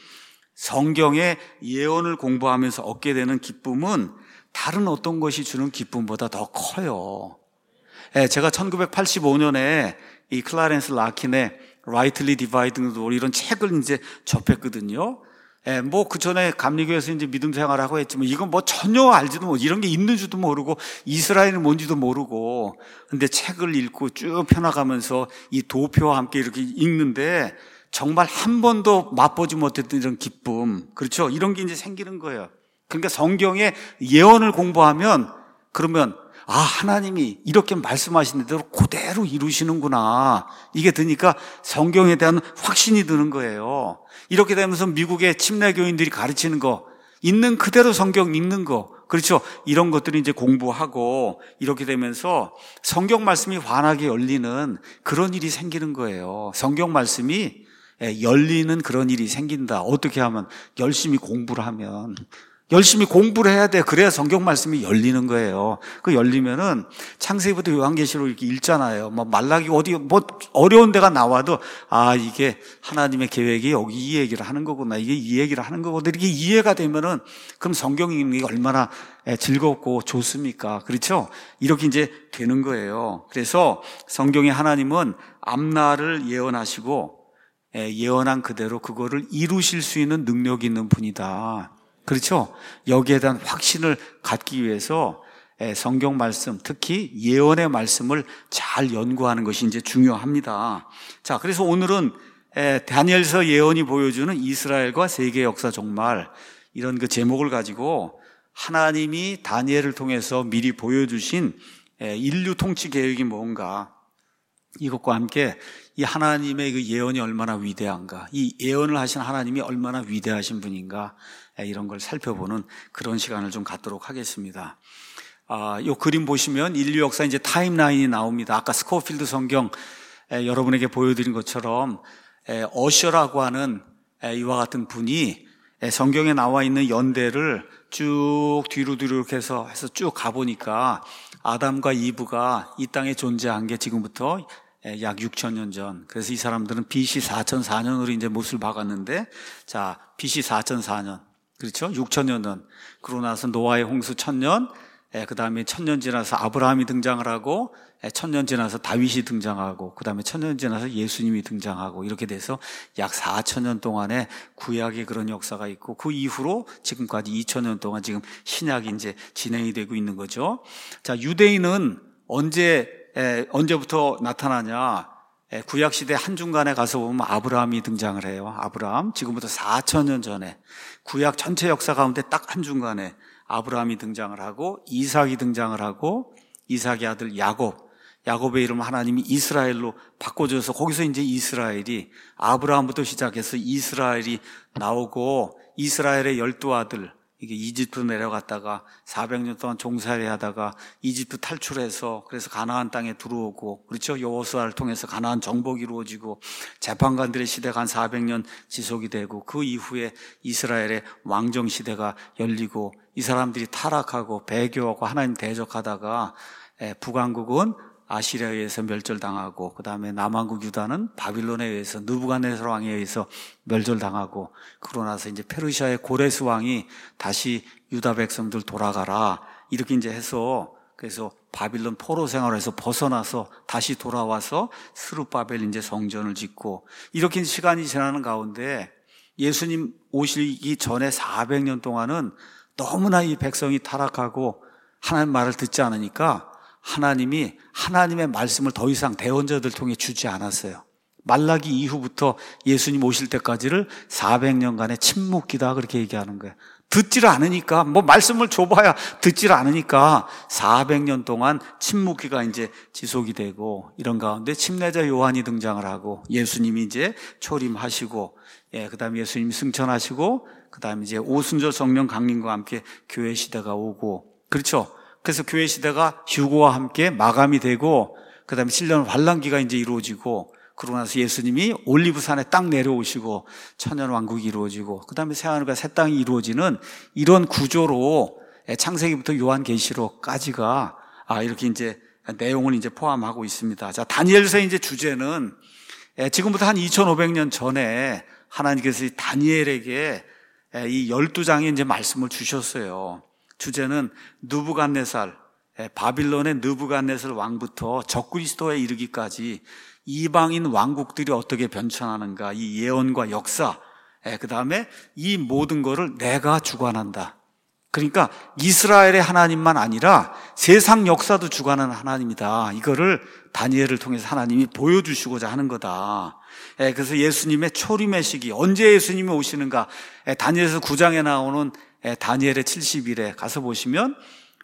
성경의 예언을 공부하면서 얻게 되는 기쁨은 다른 어떤 것이 주는 기쁨보다 더 커요. 예, 제가 천구백팔십오 년에 이 클라렌스 라킨의 Rightly Dividing the Word 이런 책을 이제 접했거든요. 예, 뭐 그 전에 감리교에서 이제 믿음 생활하고 했지만 이건 뭐 전혀 알지도 못, 이런 게 있는 줄도 모르고 이스라엘은 뭔지도 모르고, 근데 책을 읽고 쭉 펴나가면서 이 도표와 함께 이렇게 읽는데 정말 한 번도 맛보지 못했던 이런 기쁨, 그렇죠? 이런 게 이제 생기는 거예요. 그러니까 성경의 예언을 공부하면 그러면 아, 하나님이 이렇게 말씀하신 대로 그대로 이루시는구나. 이게 드니까 성경에 대한 확신이 드는 거예요. 이렇게 되면서 미국의 침례교인들이 가르치는 거, 있는 그대로 성경 읽는 거, 그렇죠? 이런 것들이 이제 공부하고 이렇게 되면서 성경 말씀이 환하게 열리는 그런 일이 생기는 거예요. 성경 말씀이 열리는 그런 일이 생긴다. 어떻게 하면? 열심히 공부를 하면. 열심히 공부를 해야 돼. 그래야 성경 말씀이 열리는 거예요. 그 열리면은 창세기부터 요한계시록 이렇게 읽잖아요. 뭐 말라기 어디 뭐 어려운 데가 나와도 아, 이게 하나님의 계획이 여기 이 얘기를 하는 거구나. 이게 이 얘기를 하는 거구나. 이렇게 이해가 되면은 그럼 성경 읽는 게 얼마나 즐겁고 좋습니까? 그렇죠? 이렇게 이제 되는 거예요. 그래서 성경의 하나님은 앞날을 예언하시고 예언한 그대로 그거를 이루실 수 있는 능력이 있는 분이다. 그렇죠? 여기에 대한 확신을 갖기 위해서 성경 말씀, 특히 예언의 말씀을 잘 연구하는 것이 이제 중요합니다. 자, 그래서 오늘은 다니엘서 예언이 보여주는 이스라엘과 세계 역사 종말, 이런 그 제목을 가지고 하나님이 다니엘을 통해서 미리 보여주신 인류 통치 계획이 뭔가, 이것과 함께 이 하나님의 그 예언이 얼마나 위대한가, 이 예언을 하신 하나님이 얼마나 위대하신 분인가, 이런 걸 살펴보는 그런 시간을 좀 갖도록 하겠습니다. 아, 요 그림 보시면 인류 역사 이제 타임라인이 나옵니다. 아까 스코필드 성경 에, 여러분에게 보여드린 것처럼 에, 어셔라고 하는 이와 같은 분이 성경에 나와 있는 연대를 쭉 뒤로 뒤로 이렇게 해서 해서 쭉 가보니까 아담과 이브가 이 땅에 존재한 게 지금부터 약 육천 년 전. 그래서 이 사람들은 비씨 사천사 년으로 이제 못을 박았는데, 자, 비씨 사천사 년. 그렇죠? 육천 년 전. 그러고 나서 노아의 홍수 천 년, 그 다음에 천 년 지나서 아브라함이 등장을 하고, 천 년 지나서 다윗이 등장하고, 그 다음에 천 년 지나서 예수님이 등장하고, 이렇게 돼서 약 사천 년 동안의 구약의 그런 역사가 있고, 그 이후로 지금까지 이천 년 동안 지금 신약이 이제 진행이 되고 있는 거죠. 자, 유대인은 언제, 에, 언제부터 나타나냐? 에, 구약시대 한중간에 가서 보면 아브라함이 등장을 해요. 아브라함. 지금부터 사천 년 전에. 구약 전체 역사 가운데 딱 한중간에 아브라함이 등장을 하고, 이삭이 등장을 하고, 이삭의 아들 야곱. 야곱의 이름을 하나님이 이스라엘로 바꿔줘서 거기서 이제 이스라엘이 아브라함부터 시작해서 이스라엘이 나오고, 이스라엘의 열두 아들, 이게 이집트 내려갔다가 사백 년 동안 종살이 하다가 이집트 탈출해서 그래서 가나안 땅에 들어오고, 그렇죠? 여호수아를 통해서 가나안 정복이 이루어지고 재판관들의 시대가 한 사백 년 지속이 되고, 그 이후에 이스라엘의 왕정 시대가 열리고, 이 사람들이 타락하고 배교하고 하나님 대적하다가 북왕국은 아시리아에 의해서 멸절당하고, 그 다음에 남왕국 유다는 바빌론에 의해서 느부갓네살 왕에 의해서 멸절당하고, 그러고 나서 이제 페르시아의 고레스 왕이 다시 유다 백성들 돌아가라 이렇게 이제 해서, 그래서 바빌론 포로 생활에서 벗어나서 다시 돌아와서 스룹바벨 이제 성전을 짓고, 이렇게 시간이 지나는 가운데 예수님 오시기 전에 사백 년 동안은 너무나 이 백성이 타락하고 하나님 말을 듣지 않으니까 하나님이 하나님의 말씀을 더 이상 대언자들 통해 주지 않았어요. 말라기 이후부터 예수님 오실 때까지를 사백 년간의 침묵기다 그렇게 얘기하는 거예요. 듣지를 않으니까, 뭐 말씀을 줘봐야 듣지를 않으니까 사백 년 동안 침묵기가 이제 지속이 되고, 이런 가운데 침례자 요한이 등장을 하고, 예수님이 이제 초림하시고, 예, 그 다음에 예수님이 승천하시고, 그 다음에 이제 오순절 성령 강림과 함께 교회 시대가 오고, 그렇죠? 그래서 교회 시대가 휴거와 함께 마감이 되고, 그 다음에 칠 년 환란기가 이제 이루어지고, 그러고 나서 예수님이 올리브산에 딱 내려오시고 천년왕국이 이루어지고, 그 다음에 새하늘과 새 땅이 이루어지는 이런 구조로 창세기부터 요한계시록까지가 아 이렇게 이제 내용을 이제 포함하고 있습니다. 자, 다니엘서 이제 주제는 지금부터 한 이천오백 년 전에 하나님께서 다니엘에게 이 열두 장의 이제 말씀을 주셨어요. 주제는 느부갓네살, 바빌론의 느부갓네살 왕부터 적그리스도에 이르기까지 이방인 왕국들이 어떻게 변천하는가, 이 예언과 역사, 그 다음에 이 모든 거를 내가 주관한다. 그러니까 이스라엘의 하나님만 아니라 세상 역사도 주관하는 하나님이다. 이거를 다니엘을 통해서 하나님이 보여주시고자 하는 거다. 그래서 예수님의 초림의 시기, 언제 예수님이 오시는가, 다니엘서 구 장에 나오는 다니엘의 칠십 일에 가서 보시면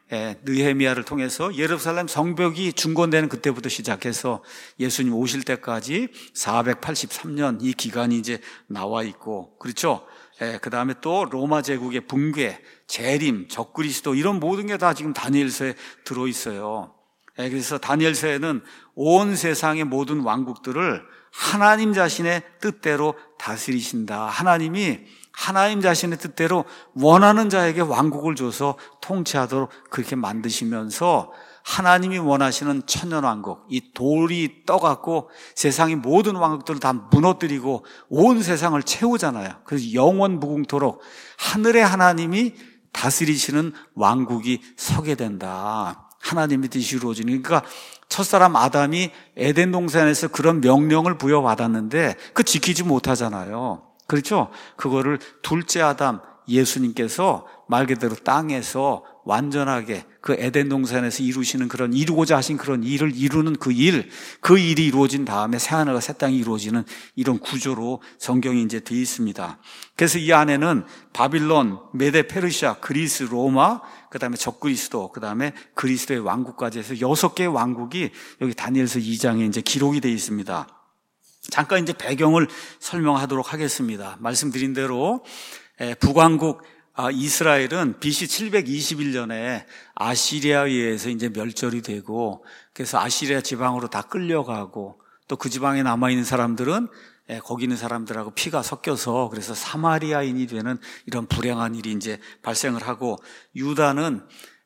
느헤미야를 통해서 예루살렘 성벽이 중건되는 그때부터 시작해서 예수님 오실 때까지 사백팔십삼 년 이 기간이 이제 나와 있고, 그렇죠? 그 다음에 또 로마 제국의 붕괴, 재림, 적그리스도 이런 모든 게 다 지금 다니엘서에 들어있어요. 그래서 다니엘서에는 온 세상의 모든 왕국들을 하나님 자신의 뜻대로 다스리신다. 하나님이 하나님 자신의 뜻대로 원하는 자에게 왕국을 줘서 통치하도록 그렇게 만드시면서 하나님이 원하시는 천년왕국, 이 돌이 떠갖고 세상의 모든 왕국들을 다 무너뜨리고 온 세상을 채우잖아요. 그래서 영원 무궁토록 하늘의 하나님이 다스리시는 왕국이 서게 된다. 하나님의 뜻이 이루어지는, 그러니까 첫사람 아담이 에덴 동산에서 그런 명령을 부여받았는데 그 지키지 못하잖아요. 그렇죠? 그거를 둘째 아담 예수님께서 말 그대로 땅에서 완전하게 그 에덴 동산에서 이루시는 그런, 이루고자 하신 그런 일을 이루는 그 일, 그 일이 이루어진 다음에 새하늘과 새 땅이 이루어지는 이런 구조로 성경이 이제 되어 있습니다. 그래서 이 안에는 바빌론, 메데 페르시아, 그리스, 로마, 그 다음에 적그리스도, 그 다음에 그리스도의 왕국까지 해서 여섯 개의 왕국이 여기 다니엘서 이 장에 이제 기록이 되어 있습니다. 잠깐 이제 배경을 설명하도록 하겠습니다. 말씀드린 대로 북왕국 이스라엘은 비씨 칠백이십일 년에 아시리아에 의해서 이제 멸절이 되고, 그래서 아시리아 지방으로 다 끌려가고, 또 그 지방에 남아있는 사람들은 거기 있는 사람들하고 피가 섞여서 그래서 사마리아인이 되는 이런 불행한 일이 이제 발생을 하고, 유다는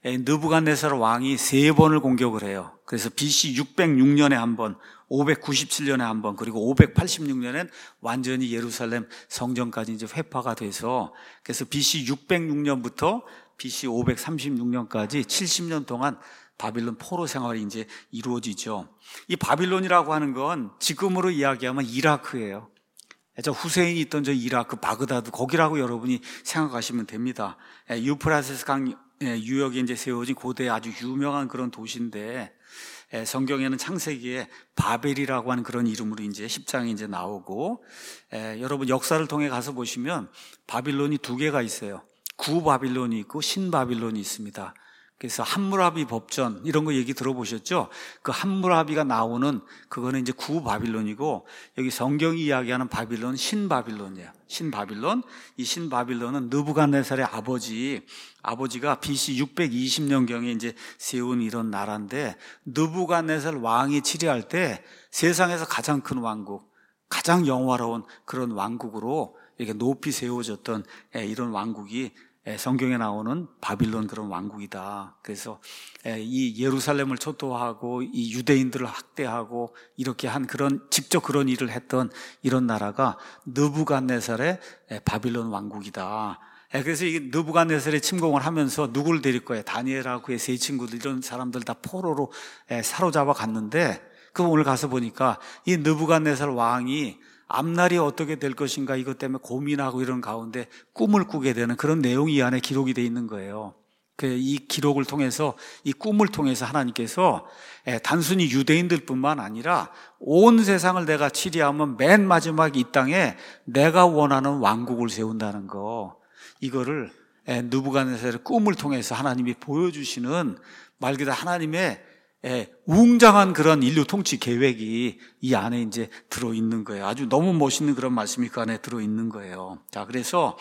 느부갓네살 왕이 세 번을 공격을 해요. 그래서 비씨 육백육 년에 한 번, 오백구십칠 년에 한 번, 그리고 오백팔십육 년엔 완전히 예루살렘 성전까지 이제 회파가 돼서, 그래서 비씨 육백육 년부터 비씨 오백삼십육 년까지 칠십 년 동안 바빌론 포로 생활이 이제 이루어지죠. 이 바빌론이라고 하는 건 지금으로 이야기하면 이라크예요. 저 후세인이 있던 저 이라크 바그다드, 거기라고 여러분이 생각하시면 됩니다. 유프라테스 강 유역에 이제 세워진 고대 아주 유명한 그런 도시인데, 성경에는 창세기에 바벨이라고 하는 그런 이름으로 이제 십 장에 이제 나오고, 에, 여러분 역사를 통해 가서 보시면 바빌론이 두 개가 있어요. 구바빌론이 있고 신바빌론이 있습니다. 그래서 함무라비 법전 이런 거 얘기 들어보셨죠? 그 함무라비가 나오는 그거는 이제 구바빌론이고, 여기 성경이 이야기하는 바빌론 신바빌론이에요. 신바빌론. 이 신바빌론은 느부갓네살의 아버지 아버지가 비씨 육백이십 년경에 이제 세운 이런 나라인데, 느부갓네살 왕이 치리할 때 세상에서 가장 큰 왕국, 가장 영화로운 그런 왕국으로 이렇게 높이 세워졌던 이런 왕국이 성경에 나오는 바빌론 그런 왕국이다. 그래서 이 예루살렘을 초토화하고 이 유대인들을 학대하고 이렇게 한 그런, 직접 그런 일을 했던 이런 나라가 느부갓네살의 바빌론 왕국이다. 그래서 이 느부갓네살이 침공을 하면서 누구를 데릴 거예요? 다니엘하고 그의 세 친구들, 이런 사람들 다 포로로 사로잡아 갔는데, 그 오늘 가서 보니까 이 느부갓네살 왕이 앞날이 어떻게 될 것인가 이것 때문에 고민하고 이런 가운데 꿈을 꾸게 되는 그런 내용이 이 안에 기록이 되어 있는 거예요. 이 기록을 통해서, 이 꿈을 통해서 하나님께서 단순히 유대인들뿐만 아니라 온 세상을 내가 치리하면 맨 마지막 이 땅에 내가 원하는 왕국을 세운다는 거, 이거를 느부갓네살의 꿈을 통해서 하나님이 보여주시는, 말 그대로 하나님의 웅장한 그런 인류 통치 계획이 이 안에 이제 들어있는 거예요. 아주 너무 멋있는 그런 말씀이 그 안에 들어있는 거예요. 자, 그래서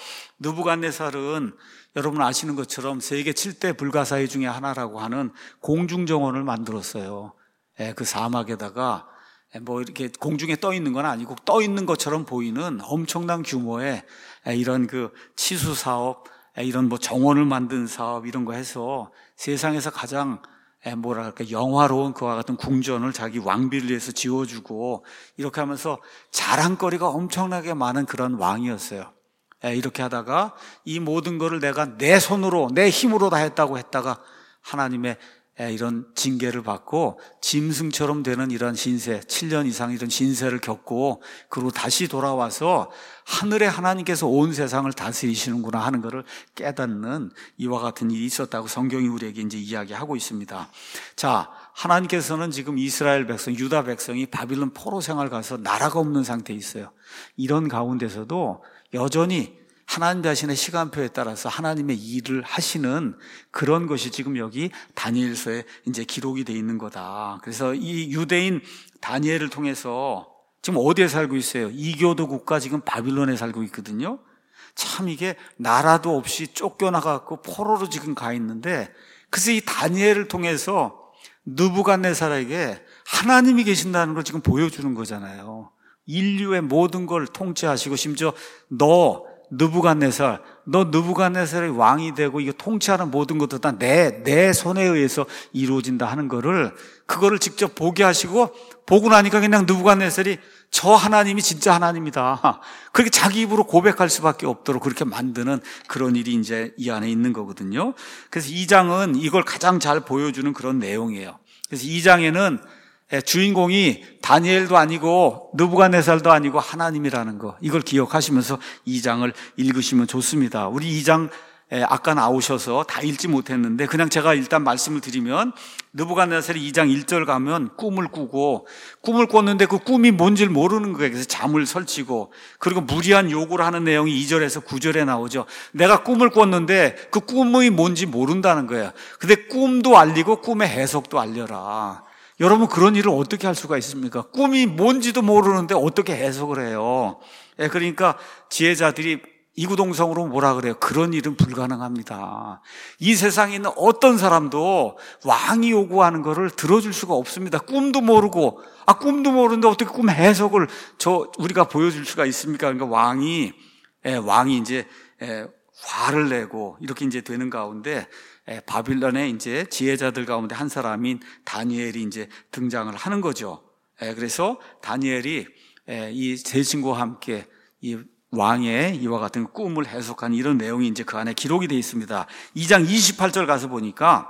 느부갓네살은 여러분 아시는 것처럼 세계 칠 대 불가사의 중에 하나라고 하는 공중정원을 만들었어요. 그 사막에다가 뭐 이렇게 공중에 떠 있는 건 아니고 떠 있는 것처럼 보이는 엄청난 규모의 이런 그 치수 사업, 이런 뭐 정원을 만든 사업, 이런 거 해서 세상에서 가장 뭐랄까 영화로운 그와 같은 궁전을 자기 왕비를 위해서 지어주고, 이렇게 하면서 자랑거리가 엄청나게 많은 그런 왕이었어요. 이렇게 하다가 이 모든 거를 내가 내 손으로 내 힘으로 다 했다고 했다가 하나님의 이런 징계를 받고 짐승처럼 되는 이런 신세, 칠 년 이상 이런 신세를 겪고, 그리고 다시 돌아와서 하늘의 하나님께서 온 세상을 다스리시는구나 하는 것을 깨닫는 이와 같은 일이 있었다고 성경이 우리에게 이제 이야기하고 있습니다. 자, 하나님께서는 지금 이스라엘 백성, 유다 백성이 바빌론 포로 생활 가서 나라가 없는 상태에 있어요. 이런 가운데서도 여전히 하나님 자신의 시간표에 따라서 하나님의 일을 하시는 그런 것이 지금 여기 다니엘서에 이제 기록이 되어 있는 거다. 그래서 이 유대인 다니엘을 통해서 지금 어디에 살고 있어요? 이교도 국가 지금 바빌론에 살고 있거든요. 참 이게 나라도 없이 쫓겨나가고 포로로 지금 가 있는데, 그래서 이 다니엘을 통해서 느부갓네살에게 하나님이 계신다는 걸 지금 보여주는 거잖아요. 인류의 모든 걸 통치하시고, 심지어 너 느부갓네살, 너 느부갓네살의 왕이 되고 이거 통치하는 모든 것도 다 내, 내 손에 의해서 이루어진다 하는 거를, 그거를 직접 보게 하시고, 보고 나니까 그냥 느부갓네살이 저 하나님이 진짜 하나님이다, 그렇게 자기 입으로 고백할 수밖에 없도록 그렇게 만드는 그런 일이 이제 이 안에 있는 거거든요. 그래서 이 장은 이걸 가장 잘 보여주는 그런 내용이에요. 그래서 이 장에는 주인공이 다니엘도 아니고 느부갓네살도 아니고 하나님이라는 거, 이걸 기억하시면서 이 장을 읽으시면 좋습니다. 우리 이 장 아까 나오셔서 다 읽지 못했는데 그냥 제가 일단 말씀을 드리면, 느부갓네살이 이 장 일 절 가면 꿈을 꾸고, 꿈을 꿨는데 그 꿈이 뭔지를 모르는 거예요. 그래서 잠을 설치고, 그리고 무리한 요구를 하는 내용이 이 절에서 구 절에 나오죠. 내가 꿈을 꿨는데 그 꿈이 뭔지 모른다는 거예요. 근데 꿈도 알리고 꿈의 해석도 알려라. 여러분, 그런 일을 어떻게 할 수가 있습니까? 꿈이 뭔지도 모르는데 어떻게 해석을 해요? 그러니까 지혜자들이 이구동성으로 뭐라 그래요? 그런 일은 불가능합니다. 이 세상에 있는 어떤 사람도 왕이 요구하는 거를 들어줄 수가 없습니다. 꿈도 모르고, 아, 꿈도 모르는데 어떻게 꿈 해석을 저, 우리가 보여줄 수가 있습니까? 그러니까 왕이, 예, 왕이 이제, 예, 화를 내고 이렇게 이제 되는 가운데, 예, 바빌론의 이제 지혜자들 가운데 한 사람인 다니엘이 이제 등장을 하는 거죠. 예, 그래서 다니엘이, 예, 이 세 친구와 함께 이 왕의 이와 같은 꿈을 해석한 이런 내용이 이제 그 안에 기록이 되어 있습니다. 이 장 이십팔 절 가서 보니까,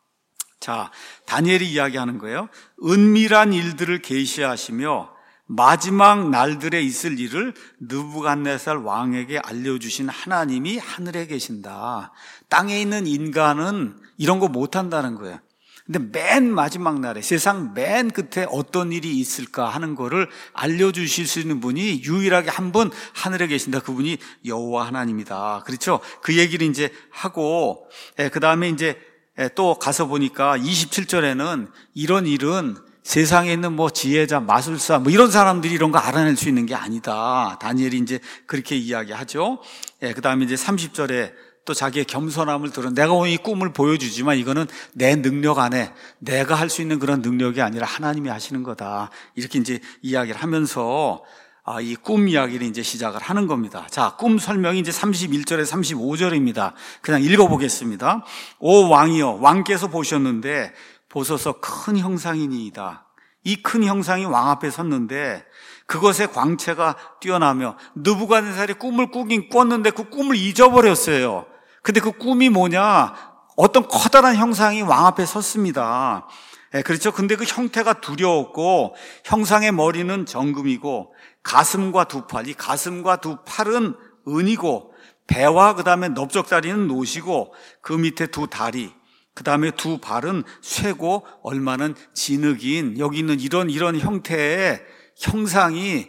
자, 다니엘이 이야기하는 거예요. 은밀한 일들을 계시하시며 마지막 날들에 있을 일을 느부갓네살 왕에게 알려주신 하나님이 하늘에 계신다. 땅에 있는 인간은 이런 거 못한다는 거예요. 근데 맨 마지막 날에, 세상 맨 끝에 어떤 일이 있을까 하는 거를 알려주실 수 있는 분이 유일하게 한 분 하늘에 계신다. 그분이 여호와 하나님이다. 그렇죠? 그 얘기를 이제 하고, 그 다음에 이제 또 가서 보니까 이십칠 절에는 이런 일은 세상에 있는 뭐 지혜자, 마술사, 뭐 이런 사람들이 이런 거 알아낼 수 있는 게 아니다. 다니엘이 이제 그렇게 이야기하죠. 그 다음에 이제 삼십 절에 또 자기의 겸손함을 들은, 내가 오늘 이 꿈을 보여주지만 이거는 내 능력 안에 내가 할 수 있는 그런 능력이 아니라 하나님이 하시는 거다. 이렇게 이제 이야기를 하면서 아, 이 꿈 이야기를 이제 시작을 하는 겁니다. 자, 꿈 설명이 이제 삼십일 절에 삼십오 절입니다. 그냥 읽어보겠습니다. 오 왕이여, 왕께서 보셨는데 보소서 큰 형상이니이다. 이 큰 형상이 왕 앞에 섰는데 그것의 광채가 뛰어나며 느부갓네살이 꿈을 꾸긴 꿨는데 그 꿈을 잊어버렸어요. 근데 그 꿈이 뭐냐? 어떤 커다란 형상이 왕 앞에 섰습니다. 예, 그렇죠. 근데 그 형태가 두려웠고 형상의 머리는 정금이고 가슴과 두 팔, 이 가슴과 두 팔은 은이고 배와 그 다음에 넓적다리는 노시고 그 밑에 두 다리, 그 다음에 두 발은 쇠고 얼마는 진흙인, 여기 있는 이런 이런 형태의 형상이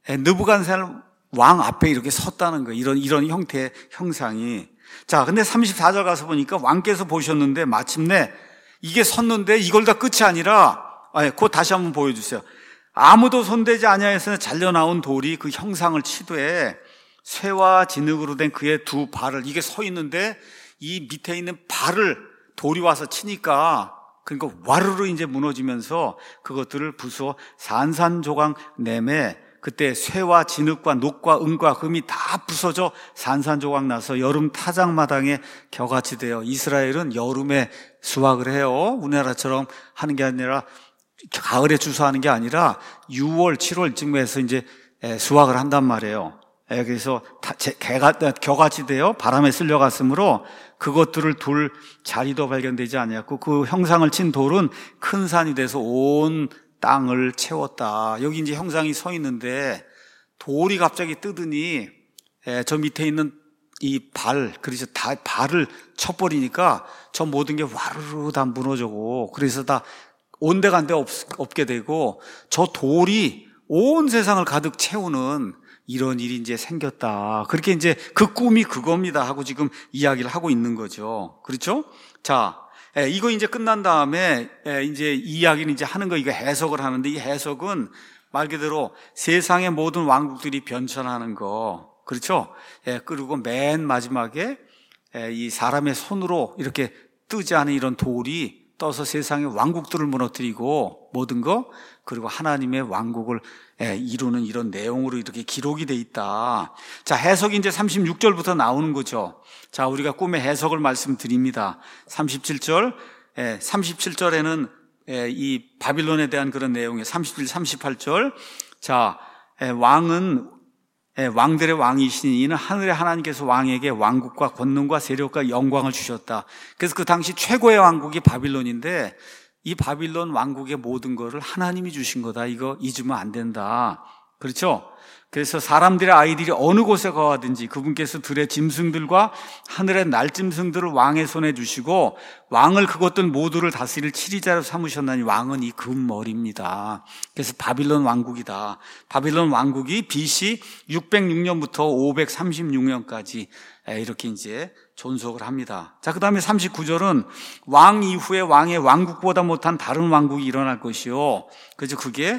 느부갓네살 왕 앞에 이렇게 섰다는 거예요. 이런 이런 형태의 형상이. 자, 근데 삼십사 절 가서 보니까 왕께서 보셨는데 마침내 이게 섰는데 이걸 다 끝이 아니라, 아니, 그거 다시 한번 보여주세요. 아무도 손대지 아니하였으나 잘려나온 돌이 그 형상을 치되 쇠와 진흙으로 된 그의 두 발을, 이게 서 있는데 이 밑에 있는 발을 돌이 와서 치니까, 그러니까 와르르 이제 무너지면서 그것들을 부숴 산산조각 내매, 그때 쇠와 진흙과 녹과 은과 금이 다 부서져 산산조각 나서 여름 타작마당에 겨같이 되어, 이스라엘은 여름에 수확을 해요. 우리나라처럼 하는 게 아니라 가을에 추수하는 게 아니라 유월, 칠월쯤에서 이제 수확을 한단 말이에요. 그래서 겨같이 되어 바람에 쓸려갔으므로 그것들을 둘 자리도 발견되지 아니었고 그 형상을 친 돌은 큰 산이 돼서 온 땅을 채웠다. 여기 이제 형상이 서 있는데 돌이 갑자기 뜨더니 저 밑에 있는 이 발, 그래서 다 발을 쳐버리니까 저 모든 게 와르르 다 무너지고, 그래서 다 온데간데 없게 되고 저 돌이 온 세상을 가득 채우는 이런 일이 이제 생겼다. 그렇게 이제 그 꿈이 그겁니다 하고 지금 이야기를 하고 있는 거죠. 그렇죠? 자, 이거 이제 끝난 다음에 이제 이야기는 이제 하는 거, 이거 해석을 하는데, 이 해석은 말 그대로 세상의 모든 왕국들이 변천하는 거. 그렇죠? 그리고 맨 마지막에 이 사람의 손으로 이렇게 뜨지 않은 이런 돌이 떠서 세상의 왕국들을 무너뜨리고 모든 거, 그리고 하나님의 왕국을 이루는 이런 내용으로 이렇게 기록이 돼 있다. 자, 해석이 이제 삼십육 절부터 나오는 거죠. 자, 우리가 꿈의 해석을 말씀드립니다. 삼십칠 절, 삼십칠 절에는 이 바빌론에 대한 그런 내용이에요. 삼십칠, 삼십팔 절. 자, 왕은 왕들의 왕이신 이는 하늘의 하나님께서 왕에게 왕국과 권능과 세력과 영광을 주셨다. 그래서 그 당시 최고의 왕국이 바빌론인데 이 바빌론 왕국의 모든 것을 하나님이 주신 거다. 이거 잊으면 안 된다. 그렇죠? 그래서 사람들의 아이들이 어느 곳에 거하든지 그분께서 들의 짐승들과 하늘의 날짐승들을 왕의 손에 주시고 왕을 그것들 모두를 다스릴 치리자로 삼으셨나니 왕은 이 금머리입니다. 그래서 바빌론 왕국이다. 바빌론 왕국이 비씨 육백육 년부터 오백삼십육 년까지 이렇게 이제 존속을 합니다. 자, 그 다음에 삼십구 절은 왕 이후에 왕의 왕국보다 못한 다른 왕국이 일어날 것이요. 그래서 그게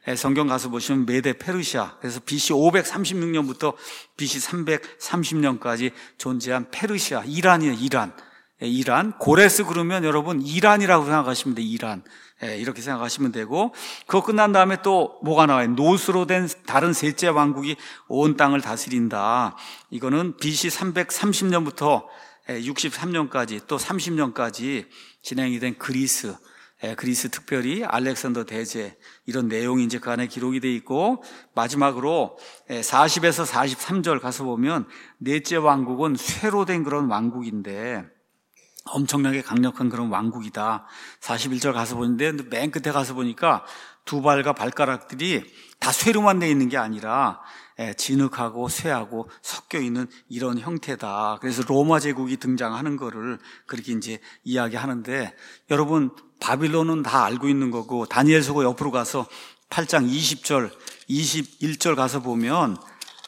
성경 가서 보시면 메데 페르시아, 그래서 비씨 오백삼십육 년부터 비씨 삼백삼십 년까지 존재한 페르시아, 이란이에요. 이란. 이란. 고레스 그러면 여러분 이란이라고 생각하시면 돼요. 이란. 이렇게 생각하시면 되고, 그거 끝난 다음에 또 뭐가 나와요? 노스로 된 다른 셋째 왕국이 온 땅을 다스린다. 이거는 비씨 삼백삼십 년부터 육십삼 년까지 또 삼십 년까지 진행이 된 그리스, 그리스 특별히 알렉산더 대제, 이런 내용이 이제 그 안에 기록이 되어 있고, 마지막으로 사십에서 사십삼 절 가서 보면 넷째 왕국은 쇠로 된 그런 왕국인데 엄청나게 강력한 그런 왕국이다. 사십일 절 가서 보는데 맨 끝에 가서 보니까 두 발과 발가락들이 다 쇠로만 되어 있는 게 아니라 진흙하고 쇠하고 섞여 있는 이런 형태다. 그래서 로마 제국이 등장하는 거를 그렇게 이제 이야기하는데, 여러분 바빌론은 다 알고 있는 거고, 다니엘서고 옆으로 가서 팔 장 이십 절, 이십일 절 가서 보면,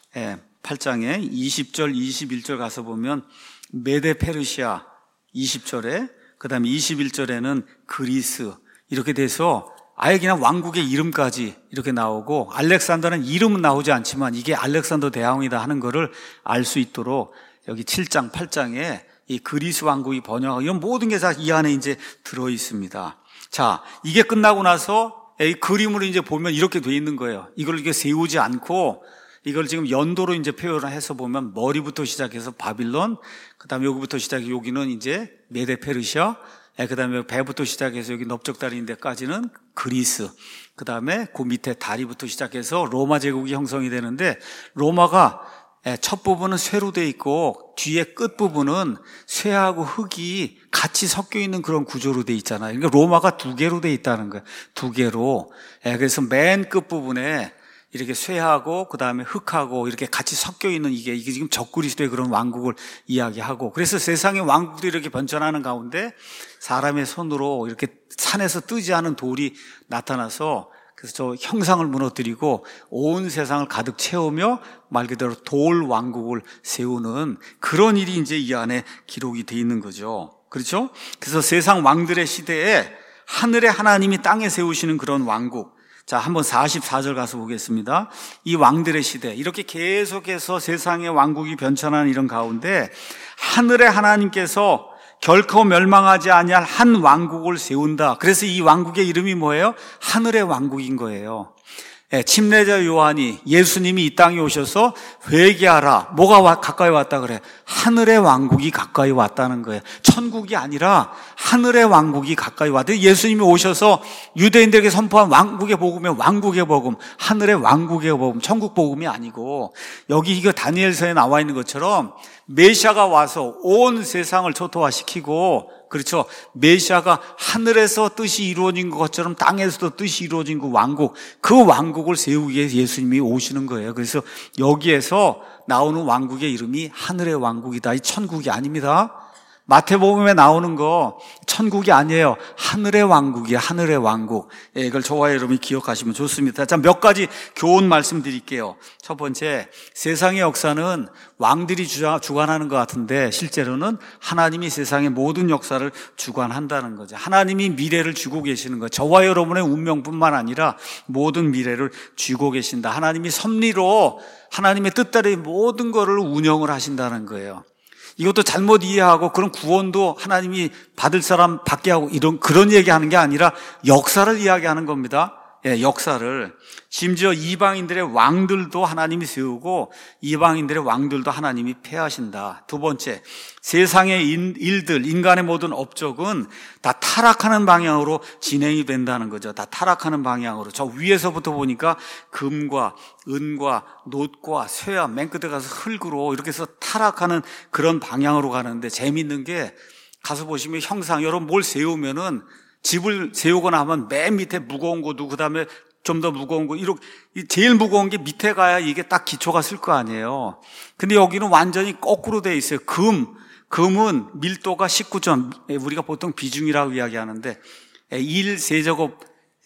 팔 장에 이십 절, 이십일 절 가서 보면 메데 페르시아 이십 절에, 그 다음에 이십일 절에는 그리스, 이렇게 돼서 아예 그냥 왕국의 이름까지 이렇게 나오고, 알렉산더는 이름은 나오지 않지만 이게 알렉산더 대왕이다 하는 거를 알 수 있도록 여기 칠 장, 팔 장에 이 그리스 왕국이 번영하고 이런 모든 게 다 이 안에 이제 들어 있습니다. 자, 이게 끝나고 나서 이 그림으로 이제 보면 이렇게 돼 있는 거예요. 이걸 이렇게 세우지 않고 이걸 지금 연도로 이제 표현을 해서 보면 머리부터 시작해서 바빌론, 그 다음에 여기부터 시작해 여기는 이제 메데 페르시아, 그 다음에 배부터 시작해서 여기 넓적다리인 데까지는 그리스, 그 다음에 그 밑에 다리부터 시작해서 로마 제국이 형성이 되는데, 로마가 첫 부분은 쇠로 돼 있고 뒤에 끝 부분은 쇠하고 흙이 같이 섞여 있는 그런 구조로 돼 있잖아요. 그러니까 로마가 두 개로 돼 있다는 거예요. 두 개로. 그래서 맨 끝 부분에 이렇게 쇠하고 그 다음에 흙하고 이렇게 같이 섞여 있는 이게 이게 지금 적그리스도의 그런 왕국을 이야기하고, 그래서 세상의 왕국들이 이렇게 변천하는 가운데 사람의 손으로 이렇게 산에서 뜨지 않은 돌이 나타나서, 그래서 저 형상을 무너뜨리고 온 세상을 가득 채우며 말 그대로 돌 왕국을 세우는 그런 일이 이제 이 안에 기록이 돼 있는 거죠. 그렇죠? 그래서 세상 왕들의 시대에 하늘의 하나님이 땅에 세우시는 그런 왕국. 자, 한번 사십사 절 가서 보겠습니다. 이 왕들의 시대, 이렇게 계속해서 세상의 왕국이 변천하는 이런 가운데 하늘의 하나님께서 결코 멸망하지 아니할 한 왕국을 세운다. 그래서 이 왕국의 이름이 뭐예요? 하늘의 왕국인 거예요. 예, 침례자 요한이 예수님이 이 땅에 오셔서 회개하라. 뭐가 와, 가까이 왔다 그래? 하늘의 왕국이 가까이 왔다는 거예요. 천국이 아니라 하늘의 왕국이 가까이 왔다. 예수님이 오셔서 유대인들에게 선포한 왕국의 복음이 왕국의 복음, 하늘의 왕국의 복음, 천국 복음이 아니고, 여기 이거 다니엘서에 나와 있는 것처럼 메시아가 와서 온 세상을 초토화시키고, 그렇죠, 메시아가 하늘에서 뜻이 이루어진 것처럼 땅에서도 뜻이 이루어진 그 왕국, 그 왕국을 세우기 위해 예수님이 오시는 거예요. 그래서 여기에서 나오는 왕국의 이름이 하늘의 왕국이다. 이 천국이 아닙니다. 마태복음에 나오는 거 천국이 아니에요. 하늘의 왕국이에요. 하늘의 왕국. 예, 이걸 저와 여러분이 기억하시면 좋습니다. 자, 몇 가지 교훈 말씀드릴게요. 첫 번째, 세상의 역사는 왕들이 주관하는 것 같은데 실제로는 하나님이 세상의 모든 역사를 주관한다는 거죠. 하나님이 미래를 쥐고 계시는 거예요. 저와 여러분의 운명뿐만 아니라 모든 미래를 쥐고 계신다. 하나님이 섭리로 하나님의 뜻대로 모든 것을 운영을 하신다는 거예요. 이것도 잘못 이해하고 그런 구원도 하나님이 받을 사람 받게 하고 이런 그런 얘기하는 게 아니라 역사를 이야기하는 겁니다. 예, 역사를. 심지어 이방인들의 왕들도 하나님이 세우고 이방인들의 왕들도 하나님이 폐하신다. 두 번째, 세상의 일들, 인간의 모든 업적은 다 타락하는 방향으로 진행이 된다는 거죠. 다 타락하는 방향으로. 저 위에서부터 보니까 금과 은과 놋과 쇠와 맨 끝에 가서 흙으로 이렇게 해서 타락하는 그런 방향으로 가는데, 재미있는 게 가서 보시면 형상, 여러분 뭘 세우면은 집을 세우거나 하면 맨 밑에 무거운 것도 그 다음에 좀 더 무거운 거, 이렇게 제일 무거운 게 밑에 가야 이게 딱 기초가 쓸 거 아니에요. 근데 여기는 완전히 거꾸로 돼 있어요. 금, 금은 밀도가 십구 점, 우리가 보통 비중이라고 이야기하는데 일 세제곱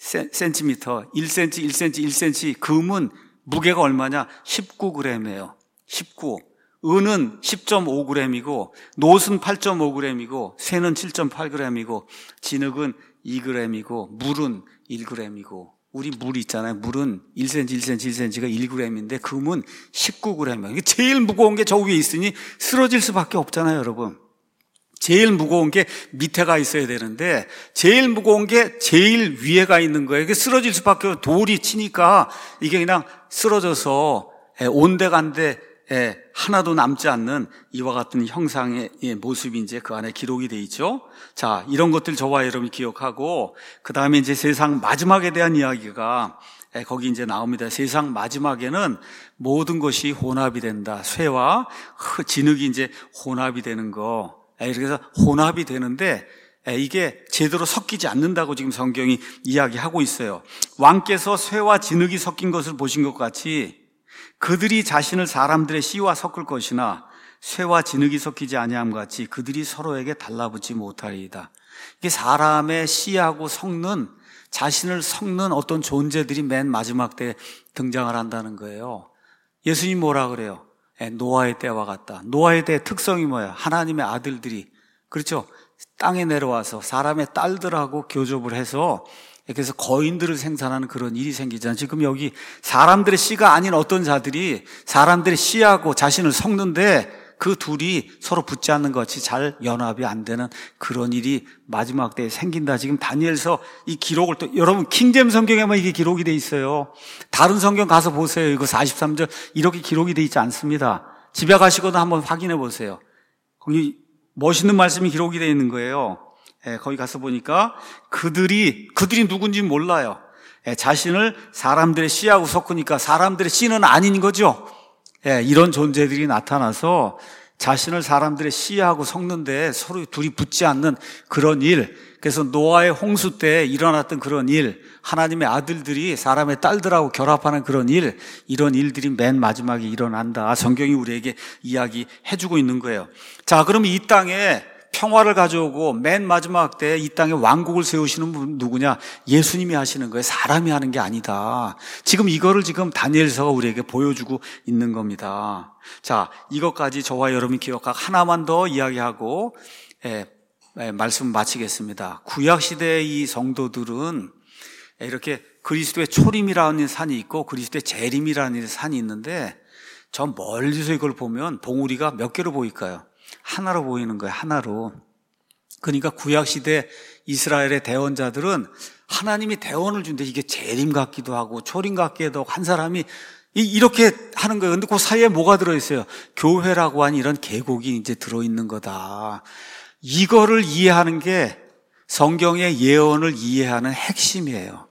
센티미터, 일 센티미터, 일 센티미터, 일 센티미터. 금은 무게가 얼마냐? 십구 그램이에요. 십구. 은은 십 점 오 그램이고 놋은 팔 점 오 그램이고 쇠는 칠 점 팔 그램이고 진흙은 이 그램이고 물은 일 그램이고 우리 물 있잖아요. 물은 일 센티미터, 일 센티미터, 일 센티미터가 일 그램인데 금은 십구 그램이에요. 이게 제일 무거운 게 저 위에 있으니 쓰러질 수밖에 없잖아요, 여러분. 제일 무거운 게 밑에가 있어야 되는데 제일 무거운 게 제일 위에가 있는 거예요. 이게 쓰러질 수밖에 없어요. 돌이 치니까 이게 그냥 쓰러져서 온데간데 하나도 남지 않는 이와 같은 형상의 모습이 이제 그 안에 기록이 돼 있죠. 자, 이런 것들 저와 여러분이 기억하고 그 다음에 이제 세상 마지막에 대한 이야기가 거기 이제 나옵니다. 세상 마지막에는 모든 것이 혼합이 된다. 쇠와 진흙이 이제 혼합이 되는 거. 그래서 혼합이 되는데 이게 제대로 섞이지 않는다고 지금 성경이 이야기하고 있어요. 왕께서 쇠와 진흙이 섞인 것을 보신 것 같이 그들이 자신을 사람들의 씨와 섞을 것이나 쇠와 진흙이 섞이지 아니함 같이 그들이 서로에게 달라붙지 못하리이다. 이게 사람의 씨하고 섞는, 자신을 섞는 어떤 존재들이 맨 마지막 때 등장을 한다는 거예요. 예수님 뭐라 그래요? 노아의 때와 같다. 노아의 때의 특성이 뭐예요? 하나님의 아들들이, 그렇죠? 땅에 내려와서 사람의 딸들하고 교접을 해서 그래서 거인들을 생산하는 그런 일이 생기잖아요. 지금 여기 사람들의 씨가 아닌 어떤 자들이 사람들의 씨하고 자신을 섞는데 그 둘이 서로 붙지 않는 것 같이 잘 연합이 안 되는 그런 일이 마지막 때에 생긴다. 지금 다니엘서 이 기록을 또, 여러분 킹제임스 성경에만 이게 기록이 돼 있어요. 다른 성경 가서 보세요. 이거 사십삼 절 이렇게 기록이 돼 있지 않습니다. 집에 가시거나 한번 확인해 보세요. 거기 멋있는 말씀이 기록이 돼 있는 거예요. 예, 거기 가서 보니까 그들이 그들이 누군지 몰라요. 예, 자신을 사람들의 씨하고 섞으니까 사람들의 씨는 아닌 거죠. 예, 이런 존재들이 나타나서 자신을 사람들의 씨하고 섞는데 서로 둘이 붙지 않는 그런 일. 그래서 노아의 홍수 때 일어났던 그런 일, 하나님의 아들들이 사람의 딸들하고 결합하는 그런 일, 이런 일들이 맨 마지막에 일어난다. 성경이 우리에게 이야기해주고 있는 거예요. 자, 그럼 이 땅에 평화를 가져오고 맨 마지막 때 이 땅에 왕국을 세우시는 분 누구냐? 예수님이 하시는 거예요. 사람이 하는 게 아니다. 지금 이거를 지금 다니엘서가 우리에게 보여주고 있는 겁니다. 자, 이것까지 저와 여러분이 기억하고 하나만 더 이야기하고 예, 예, 말씀 마치겠습니다. 구약시대의 이 성도들은 이렇게 그리스도의 초림이라는 산이 있고 그리스도의 재림이라는 산이 있는데 저 멀리서 이걸 보면 봉우리가 몇 개로 보일까요? 하나로 보이는 거예요. 하나로. 그러니까 구약시대 이스라엘의 대언자들은 하나님이 대언을 준대. 이게 재림 같기도 하고 초림 같기도 하고 한 사람이 이렇게 하는 거예요. 근데 그 사이에 뭐가 들어있어요? 교회라고 하는 이런 계곡이 이제 들어있는 거다. 이거를 이해하는 게 성경의 예언을 이해하는 핵심이에요.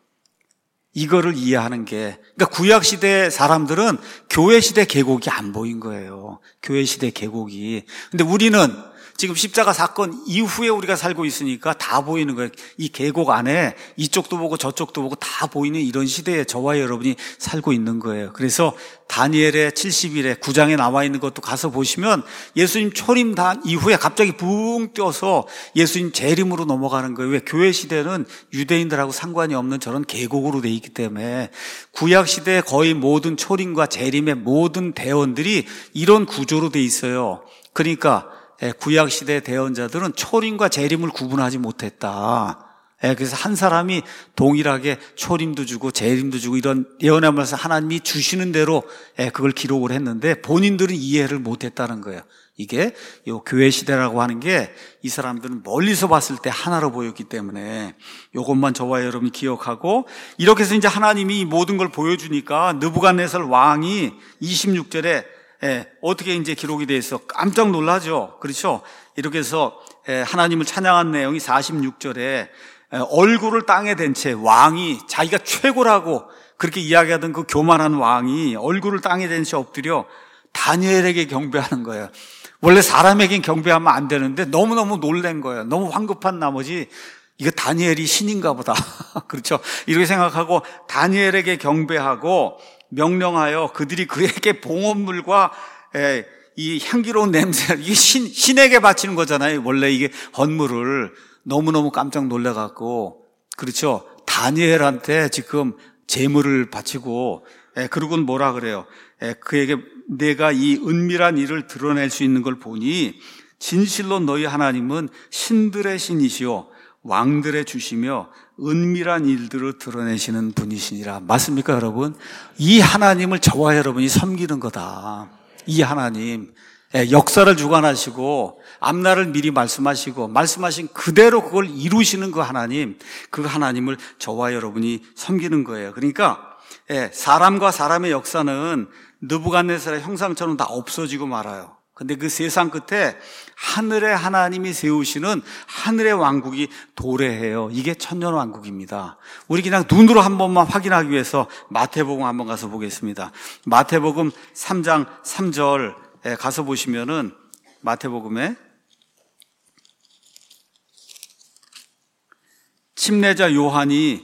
이거를 이해하는 게, 그러니까 구약시대 사람들은 교회시대 계곡이 안 보인 거예요. 교회시대 계곡이. 근데 우리는 지금 십자가 사건 이후에 우리가 살고 있으니까 다 보이는 거예요. 이 계곡 안에 이쪽도 보고 저쪽도 보고 다 보이는 이런 시대에 저와 여러분이 살고 있는 거예요. 그래서 다니엘의 칠십 일에 구 장에 나와 있는 것도 가서 보시면 예수님 초림 이후에 갑자기 붕 떠서 예수님 재림으로 넘어가는 거예요. 왜? 교회 시대는 유대인들하고 상관이 없는 저런 계곡으로 돼 있기 때문에 구약 시대의 거의 모든 초림과 재림의 모든 대언들이 이런 구조로 돼 있어요. 그러니까 구약시대 대언자들은 초림과 재림을 구분하지 못했다. 그래서 한 사람이 동일하게 초림도 주고 재림도 주고 이런 예언의 말씀 하나님이 주시는 대로 그걸 기록을 했는데 본인들은 이해를 못했다는 거예요. 이게 이 교회시대라고 하는 게 이 사람들은 멀리서 봤을 때 하나로 보였기 때문에 이것만 저와 여러분이 기억하고 이렇게 해서 이제 하나님이 이 모든 걸 보여주니까 느부갓네살 왕이 이십육 절에 예, 어떻게 이제 기록이 돼 있어? 깜짝 놀라죠. 그렇죠? 이렇게 해서 예, 하나님을 찬양한 내용이 사십육 절에 예, 얼굴을 땅에 댄 채 왕이 자기가 최고라고 그렇게 이야기하던 그 교만한 왕이 얼굴을 땅에 댄 채 엎드려 다니엘에게 경배하는 거예요. 원래 사람에겐 경배하면 안 되는데 너무너무 놀란 거예요. 너무 황급한 나머지 이거 다니엘이 신인가 보다. 그렇죠? 이렇게 생각하고 다니엘에게 경배하고 명령하여 그들이 그에게 봉헌물과 에, 이 향기로운 냄새를 이게 신, 신에게 바치는 거잖아요. 원래 이게 헌물을 너무너무 깜짝 놀라갖고 그렇죠. 다니엘한테 지금 제물을 바치고 에, 그러고는 뭐라 그래요. 에, 그에게 내가 이 은밀한 일을 드러낼 수 있는 걸 보니 진실로 너희 하나님은 신들의 신이시오 왕들의 주시며 은밀한 일들을 드러내시는 분이시니라. 맞습니까, 여러분? 이 하나님을 저와 여러분이 섬기는 거다. 이 하나님, 역사를 주관하시고 앞날을 미리 말씀하시고 말씀하신 그대로 그걸 이루시는 그 하나님, 그 하나님을 저와 여러분이 섬기는 거예요. 그러니까 사람과 사람의 역사는 느부갓네살의 형상처럼 다 없어지고 말아요. 근데 그 세상 끝에 하늘의 하나님이 세우시는 하늘의 왕국이 도래해요. 이게 천년왕국입니다. 우리 그냥 눈으로 한 번만 확인하기 위해서 마태복음 한번 가서 보겠습니다. 마태복음 삼 장 삼 절에 가서 보시면은 마태복음에 침례자 요한이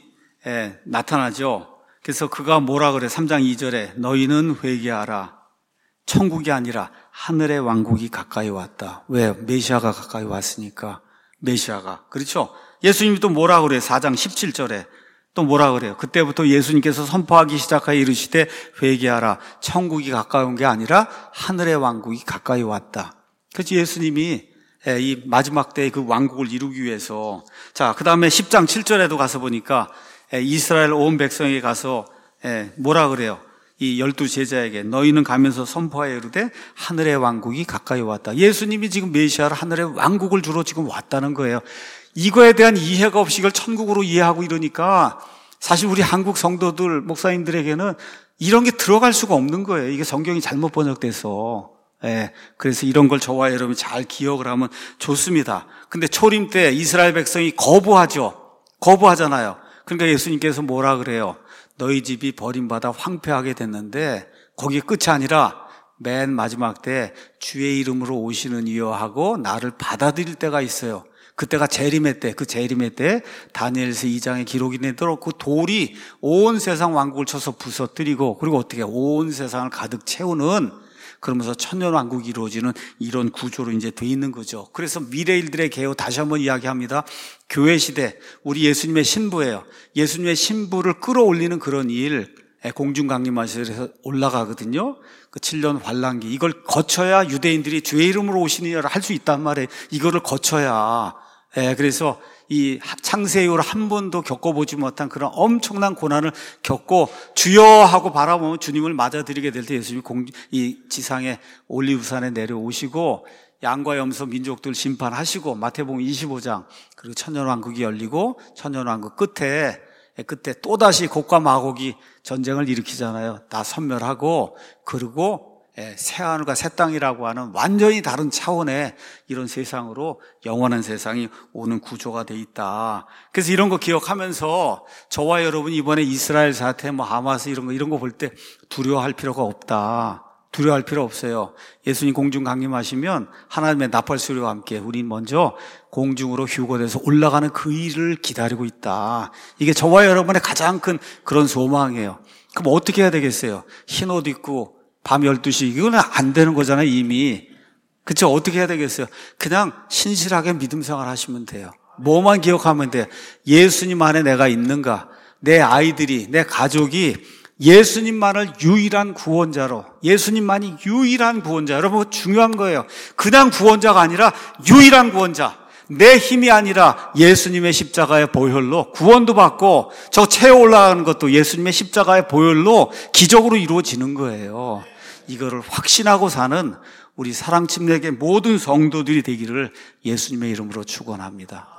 나타나죠. 그래서 그가 뭐라 그래? 삼 장 이 절에 너희는 회개하라. 천국이 아니라 하늘의 왕국이 가까이 왔다. 왜? 메시아가 가까이 왔으니까. 메시아가. 그렇죠? 예수님이 또 뭐라 그래요? 사 장 십칠 절에 또 뭐라 그래요? 그때부터 예수님께서 선포하기 시작하여 이르시되 회개하라. 천국이 가까이 온 게 아니라 하늘의 왕국이 가까이 왔다. 그래서 예수님이 이 마지막 때의 그 왕국을 이루기 위해서, 자, 그 다음에 십 장 칠 절에도 가서 보니까 이스라엘 온 백성에게 가서 뭐라 그래요? 이 열두 제자에게 너희는 가면서 선포하여 이르되 하늘의 왕국이 가까이 왔다. 예수님이 지금 메시아를 하늘의 왕국을 주러 지금 왔다는 거예요. 이거에 대한 이해가 없이 이걸 천국으로 이해하고 이러니까 사실 우리 한국 성도들, 목사님들에게는 이런 게 들어갈 수가 없는 거예요. 이게 성경이 잘못 번역돼서. 예, 그래서 이런 걸 저와 여러분이 잘 기억을 하면 좋습니다. 근데 초림 때 이스라엘 백성이 거부하죠. 거부하잖아요. 그러니까 예수님께서 뭐라 그래요? 너희 집이 버림받아 황폐하게 됐는데 거기에 끝이 아니라 맨 마지막 때 주의 이름으로 오시는 이여 하고 나를 받아들일 때가 있어요. 그때가 재림의 때, 그 재림의 때 다니엘서 이 장에 기록이 되도록 그 돌이 온 세상 왕국을 쳐서 부서뜨리고 그리고 어떻게 온 세상을 가득 채우는, 그러면서 천년왕국이 이루어지는 이런 구조로 이제 돼 있는 거죠. 그래서 미래일들의 개요 다시 한번 이야기합니다. 교회 시대, 우리 예수님의 신부예요. 예수님의 신부를 끌어올리는 그런 일, 공중강림하셔서 올라가거든요. 그 칠 년 환란기, 이걸 거쳐야 유대인들이 주의 이름으로 오시니라 할 수 있단 말이에요. 이거를 거쳐야. 예, 그래서 이 창세 이후로 한 번도 겪어보지 못한 그런 엄청난 고난을 겪고 주여 하고 바라보면 주님을 맞아들이게 될 때 예수님이 공, 이 지상에 올리브산에 내려오시고 양과 염소 민족들 심판하시고 마태복음 이십오 장, 그리고 천년왕국이 열리고 천년왕국 끝에 끝에 또다시 곡과 마곡이 전쟁을 일으키잖아요. 다 섬멸하고, 그리고 새하늘과 새 땅이라고 하는 완전히 다른 차원의 이런 세상으로 영원한 세상이 오는 구조가 돼 있다. 그래서 이런 거 기억하면서 저와 여러분이 이번에 이스라엘 사태, 뭐 하마스 이런 거 이런 거 볼 때 두려워할 필요가 없다. 두려워할 필요 없어요. 예수님 공중 강림하시면 하나님의 나팔 소리와 함께 우린 먼저 공중으로 휴거돼서 올라가는 그 일을 기다리고 있다. 이게 저와 여러분의 가장 큰 그런 소망이에요. 그럼 어떻게 해야 되겠어요? 흰 옷 입고 밤 열두 시, 이거는 안 되는 거잖아요, 이미. 그쵸? 어떻게 해야 되겠어요? 그냥 신실하게 믿음 생활 하시면 돼요. 뭐만 기억하면 돼요. 예수님 안에 내가 있는가? 내 아이들이, 내 가족이 예수님만을 유일한 구원자로, 예수님만이 유일한 구원자. 여러분, 중요한 거예요. 그냥 구원자가 아니라 유일한 구원자. 내 힘이 아니라 예수님의 십자가의 보혈로 구원도 받고 저 채워 올라가는 것도 예수님의 십자가의 보혈로 기적으로 이루어지는 거예요. 이거를 확신하고 사는 우리 사랑침례계 모든 성도들이 되기를 예수님의 이름으로 축원합니다.